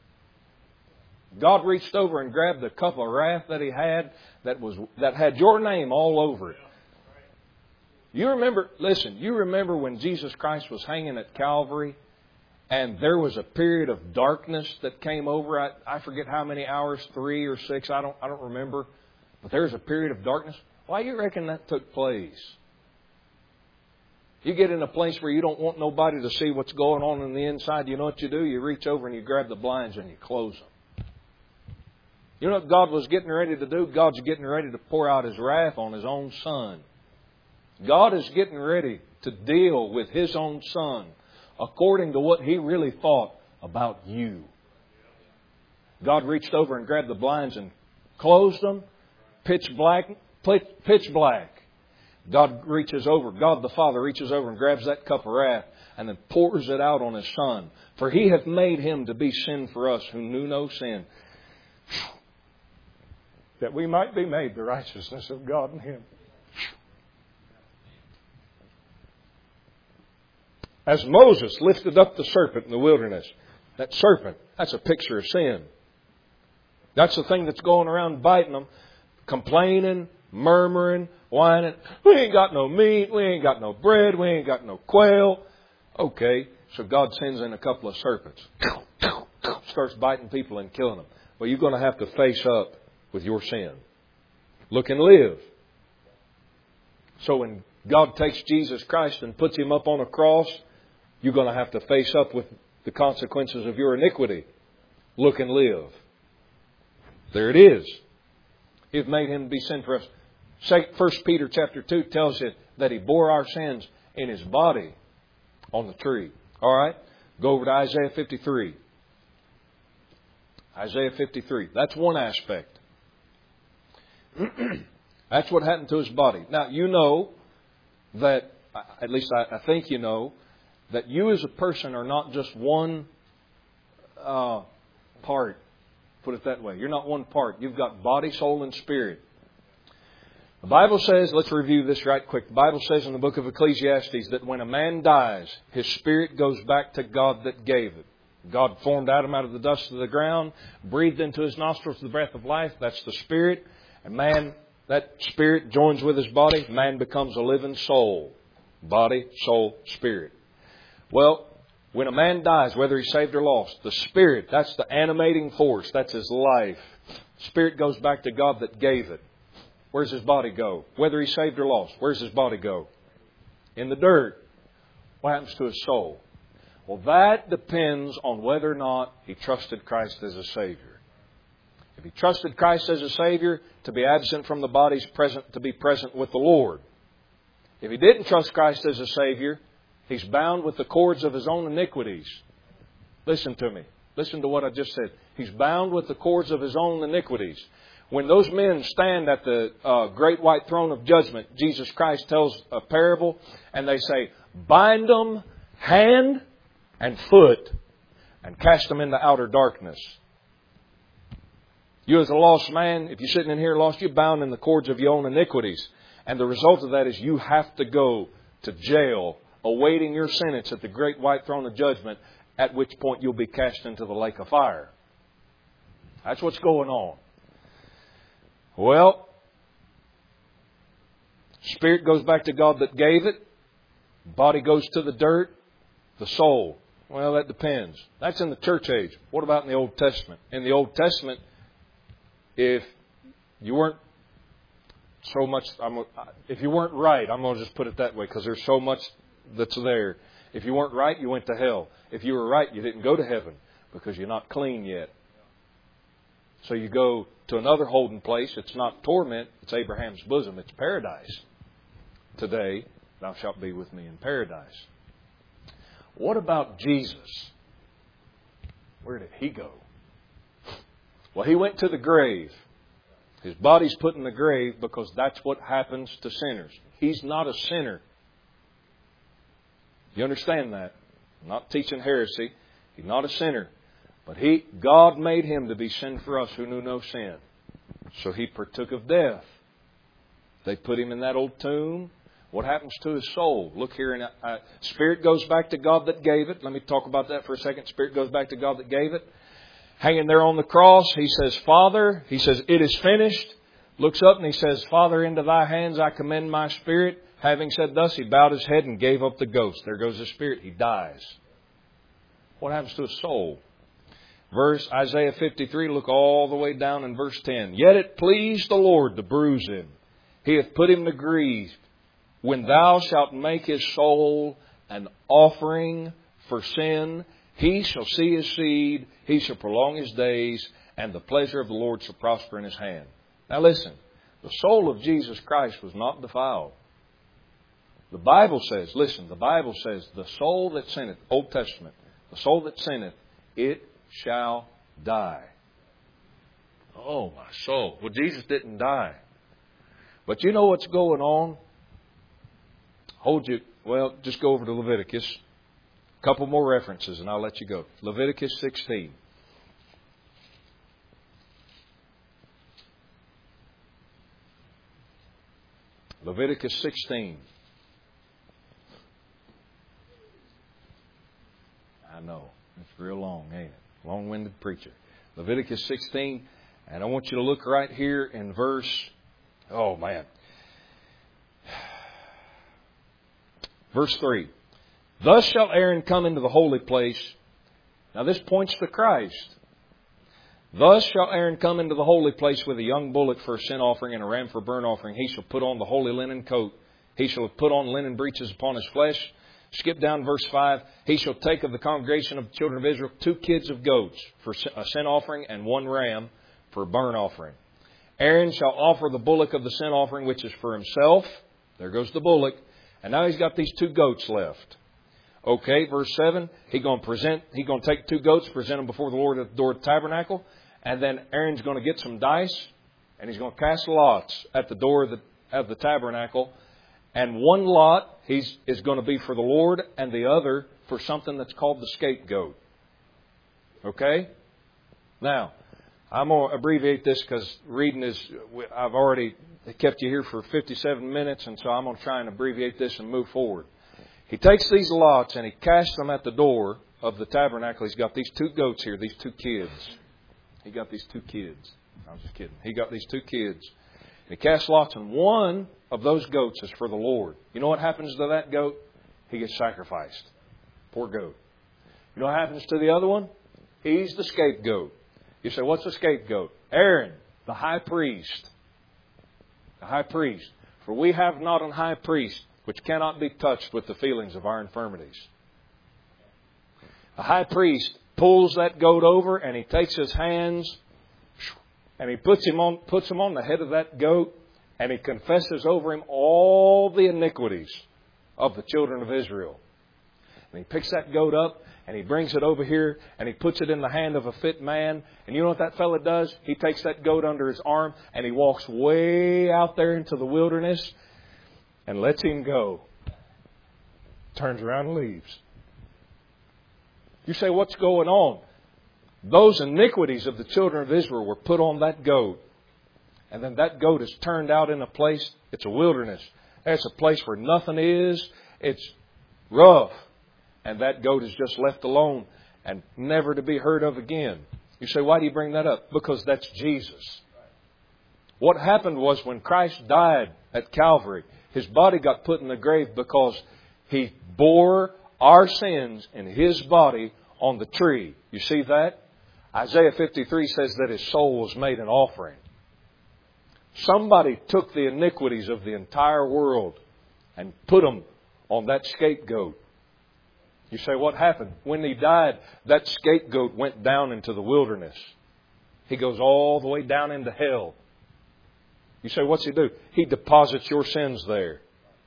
God reached over and grabbed the cup of wrath that He had that had your name all over it. You remember when Jesus Christ was hanging at Calvary And there was a period of darkness that came over. I forget how many hours, 3 or 6, I don't remember. But there was a period of darkness. Why do you reckon that took place? You get in a place where you don't want nobody to see what's going on the inside. You know what you do? You reach over and you grab the blinds and you close them. You know what God was getting ready to do? God's getting ready to pour out His wrath on His own Son. God is getting ready to deal with His own Son according to what He really thought about you. God reached over and grabbed the blinds and closed them. Pitch black. God reaches over, God the Father reaches over and grabs that cup of wrath and then pours it out on His Son. For He hath made Him to be sin for us who knew no sin, that we might be made the righteousness of God in Him. As Moses lifted up the serpent in the wilderness, that serpent, that's a picture of sin. That's the thing that's going around biting them, complaining, murmuring, whining. We ain't got no meat. We ain't got no bread. We ain't got no quail. Okay, so God sends in a couple of serpents. Starts biting people and killing them. Well, you're going to have to face up with your sin. Look and live. So when God takes Jesus Christ and puts Him up on a cross, you're going to have to face up with the consequences of your iniquity. Look and live. There it is. He's made Him to be sin for us. 1 Peter chapter 2 tells you that He bore our sins in His body on the tree. All right? Go over to Isaiah 53. Isaiah 53. That's one aspect. That's what happened to His body. Now, you know that, at least I think you know, that you as a person are not just one part. Put it that way. You're not one part. You've got body, soul, and spirit. The Bible says, let's review this right quick. The Bible says in the book of Ecclesiastes that when a man dies, his spirit goes back to God that gave it. God formed Adam out of the dust of the ground, breathed into his nostrils the breath of life. That's the spirit. And man, that spirit joins with his body. Man becomes a living soul. Body, soul, spirit. Well, when a man dies, whether he's saved or lost, the spirit, that's the animating force. That's his life. Spirit goes back to God that gave it. Where's his body go? Whether he's saved or lost, where's his body go? In the dirt. What happens to his soul? Well, that depends on whether or not he trusted Christ as a Savior. If he trusted Christ as a Savior, to be absent from the body is present, to be present with the Lord. If he didn't trust Christ as a Savior, he's bound with the cords of his own iniquities. Listen to me. Listen to what I just said. He's bound with the cords of his own iniquities. When those men stand at the great white throne of judgment, Jesus Christ tells a parable and they say, bind them hand and foot and cast them into outer darkness. You as a lost man, if you're sitting in here lost, you're bound in the cords of your own iniquities. And the result of that is you have to go to jail awaiting your sentence at the great white throne of judgment, at which point you'll be cast into the lake of fire. That's what's going on. Well, spirit goes back to God that gave it. Body goes to the dirt. The soul. Well, that depends. That's in the church age. What about in the Old Testament? In the Old Testament, if you weren't so much, if you weren't right, I'm going to just put it that way because there's so much that's there. If you weren't right, you went to hell. If you were right, you didn't go to heaven because you're not clean yet. So you go to another holding place. It's not torment. It's Abraham's bosom. It's paradise. Today, thou shalt be with me in paradise. What about Jesus? Where did He go? Well, He went to the grave. His body's put in the grave because that's what happens to sinners. He's not a sinner. You understand that? I'm not teaching heresy. He's not a sinner. But God made Him to be sin for us who knew no sin. So He partook of death. They put Him in that old tomb. What happens to His soul? Look here. Spirit goes back to God that gave it. Let me talk about that for a second. Spirit goes back to God that gave it. Hanging there on the cross, He says, Father, He says, it is finished. Looks up and He says, Father, into Thy hands I commend my spirit. Having said thus, He bowed His head and gave up the ghost. There goes His spirit. He dies. What happens to a soul? Isaiah 53, look all the way down in verse 10. Yet it pleased the Lord to bruise him. He hath put him to grief. When thou shalt make his soul an offering for sin, he shall see his seed, he shall prolong his days, and the pleasure of the Lord shall prosper in his hand. Now listen, the soul of Jesus Christ was not defiled. The Bible says, listen, the Bible says, the soul that sinneth, Old Testament, the soul that sinneth, it shall die. Oh, my soul. Well, Jesus didn't die. But you know what's going on? Just go over to Leviticus. A couple more references and I'll let you go. Leviticus 16. Leviticus 16. I know. It's real long, ain't it? Long-winded preacher. Leviticus 16. And I want you to look right here in verse... Oh, man. Verse 3. Thus shall Aaron come into the holy place. Now this points to Christ. Thus shall Aaron come into the holy place with a young bullock for a sin offering and a ram for burnt offering. He shall put on the holy linen coat. He shall put on linen breeches upon his flesh. Skip down verse 5. He shall take of the congregation of the children of Israel 2 kids of goats for a sin offering and 1 ram for a burnt offering. Aaron shall offer the bullock of the sin offering, which is for himself. There goes the bullock. And now he's got these 2 goats left. Okay, verse 7. He's going to take 2 goats, present them before the Lord at the door of the tabernacle. And then Aaron's going to get some dice, and he's going to cast lots at the door of the tabernacle. And 1 lot is going to be for the Lord, and the other for something that's called the scapegoat. Okay? Now, I'm going to abbreviate this because I've already kept you here for 57 minutes, and so I'm going to try and abbreviate this and move forward. He takes these lots and he casts them at the door of the tabernacle. He's got these 2 goats here, these 2 kids. He got these 2 kids. I'm just kidding. He got these 2 kids. And he casts lots, and 1 of those goats is for the Lord. You know what happens to that goat? He gets sacrificed. Poor goat. You know what happens to the other one? He's the scapegoat. You say, what's a scapegoat? Aaron, the high priest. The high priest. For we have not an high priest which cannot be touched with the feelings of our infirmities. The high priest pulls that goat over and he takes his hands and he puts them on the head of that goat and he confesses over him all the iniquities of the children of Israel. And he picks that goat up and he brings it over here and he puts it in the hand of a fit man. And you know what that fella does? He takes that goat under his arm and he walks way out there into the wilderness and lets him go. Turns around and leaves. You say, what's going on? Those iniquities of the children of Israel were put on that goat. And then that goat is turned out in a place, it's a wilderness. It's a place where nothing is. It's rough. And that goat is just left alone and never to be heard of again. You say, why do you bring that up? Because that's Jesus. What happened was when Christ died at Calvary, His body got put in the grave because He bore our sins in His body on the tree. You see that? Isaiah 53 says that His soul was made an offering. Somebody took the iniquities of the entire world and put them on that scapegoat. You say, what happened? When He died, that scapegoat went down into the wilderness. He goes all the way down into hell. You say, what's He do? He deposits your sins there.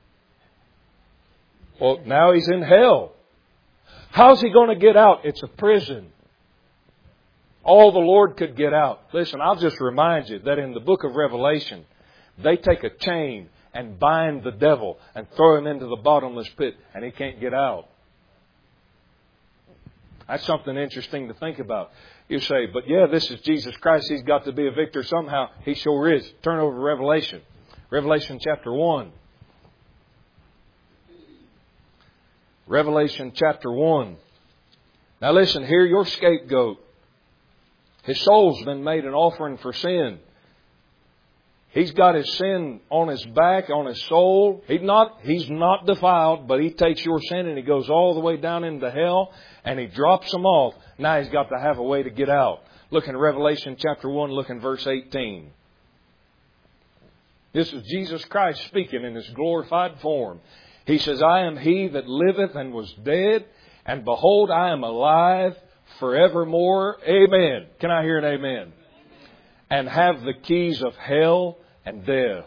Well, now He's in hell. How's He going to get out? It's a prison. All the Lord could get out. Listen, I'll just remind you that in the book of Revelation, they take a chain and bind the devil and throw him into the bottomless pit, and he can't get out. That's something interesting to think about. You say, but yeah, this is Jesus Christ. He's got to be a victor somehow. He sure is. Turn over to Revelation. Revelation chapter 1. Revelation chapter 1. Now listen, here your scapegoat. His soul's been made an offering for sin. He's got his sin on his back, on his soul. He's not defiled, but he takes your sin and he goes all the way down into hell and he drops them off. Now he's got to have a way to get out. Look in Revelation chapter 1, look in verse 18. This is Jesus Christ speaking in His glorified form. He says, I am He that liveth and was dead, and behold, I am alive forevermore. Amen. Can I hear an amen? And have the keys of hell and death.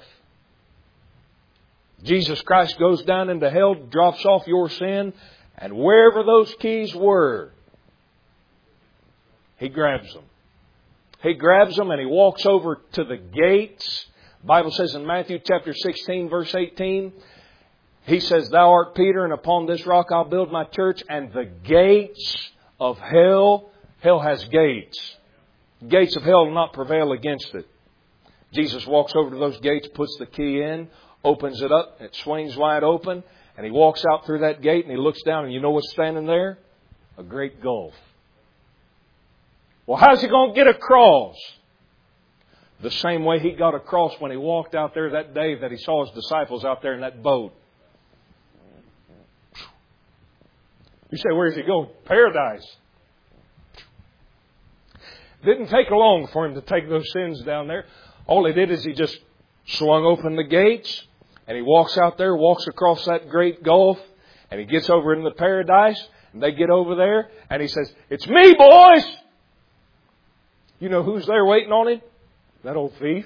Jesus Christ goes down into hell, drops off your sin, and wherever those keys were, He grabs them. He grabs them and He walks over to the gates. The Bible says in Matthew chapter 16, verse 18, He says, Thou art Peter, and upon this rock I'll build my church, and the gates of hell has gates. Gates of hell will not prevail against it. Jesus walks over to those gates, puts the key in, opens it up, it swings wide open, and He walks out through that gate and He looks down, and you know what's standing there? A great gulf. Well, how's He going to get across? The same way He got across when He walked out there that day that He saw His disciples out there in that boat. You say, where's He going? Paradise. Didn't take long for Him to take those sins down there. All He did is He just swung open the gates and He walks out there, walks across that great gulf, and He gets over into the paradise, and they get over there, and He says, It's me, boys! You know who's there waiting on Him? That old thief.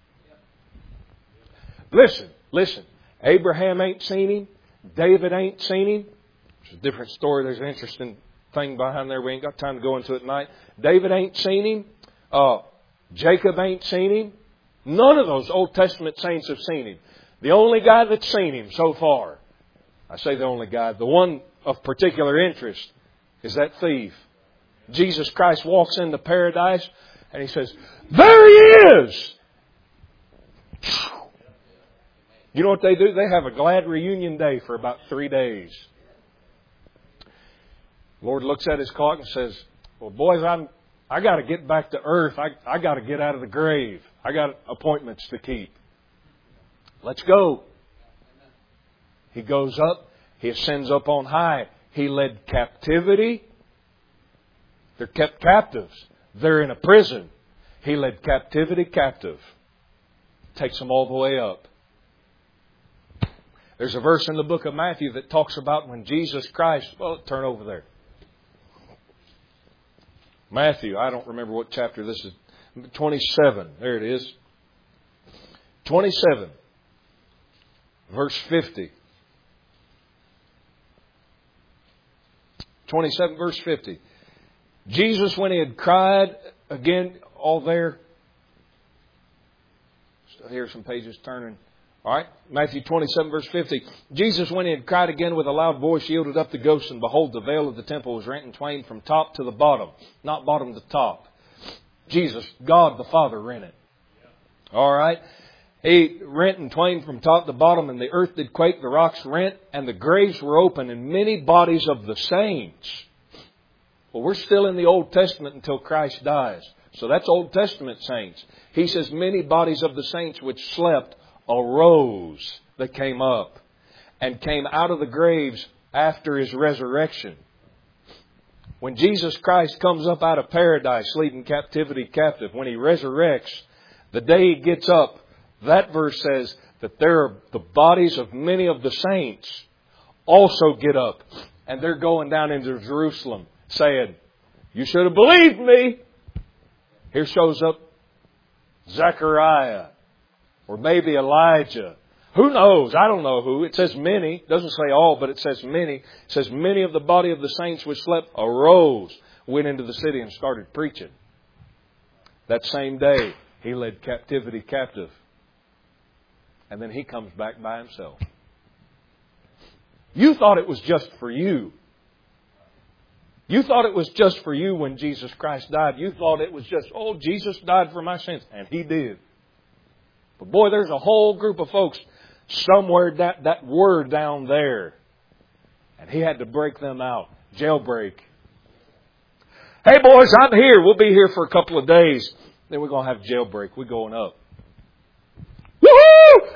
Listen. Abraham ain't seen Him. David ain't seen Him. It's a different story. There's an interesting thing behind there. We ain't got time to go into it tonight. David ain't seen Him. Jacob ain't seen Him. None of those Old Testament saints have seen Him. The only guy that's seen Him so far, I say the only guy, the one of particular interest, is that thief. Jesus Christ walks into paradise and He says, There He is! You know what they do? They have a glad reunion day for about 3 days. The Lord looks at His clock and says, Well, boys, I got to get back to earth. I got to get out of the grave. I got appointments to keep. Let's go. He goes up. He ascends up on high. He led captivity. They're kept captives. They're in a prison. He led captivity captive. Takes them all the way up. There's a verse in the book of Matthew that talks about when Jesus Christ... Well, turn over there. Matthew, I don't remember what chapter this is. 27. There it is. 27. Verse 50. 27 verse 50. Jesus, when He had cried, again, all there. Still hear some pages turning. All right. Matthew 27 verse 50. Jesus, when He had cried again with a loud voice, yielded up the ghost, and behold, the veil of the temple was rent in twain from top to the bottom. Not bottom to top. Jesus, God the Father, rent it. All right. He rent in twain from top to bottom, and the earth did quake, the rocks rent, and the graves were open, and many bodies of the saints. Well, we're still in the Old Testament until Christ dies. So that's Old Testament saints. He says many bodies of the saints which slept arose. They came up and came out of the graves after His resurrection. When Jesus Christ comes up out of paradise, leading captivity captive, when He resurrects, the day He gets up, that verse says that there are the bodies of many of the saints also get up. And they're going down into Jerusalem saying, You should have believed me. Here shows up Zechariah or maybe Elijah. Who knows? I don't know who. It says many. It doesn't say all, but it says many. It says many of the body of the saints which slept arose, went into the city and started preaching. That same day, He led captivity captive. And then He comes back by Himself. You thought it was just for you. You thought it was just for you when Jesus Christ died. You thought it was just, Jesus died for my sins. And He did. But boy, there's a whole group of folks somewhere that were down there. And He had to break them out. Jailbreak. Hey boys, I'm here. We'll be here for a couple of days. Then we're going to have jailbreak. We're going up.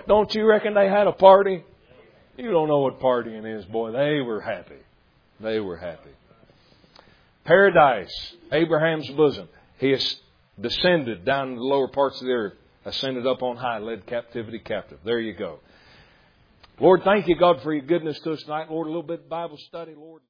Don't you reckon they had a party? You don't know what partying is, boy. They were happy. They were happy. Paradise, Abraham's bosom. He has descended down to the lower parts of the earth, ascended up on high, led captivity captive. There you go. Lord, thank you, God, for your goodness to us tonight. Lord, a little bit of Bible study, Lord.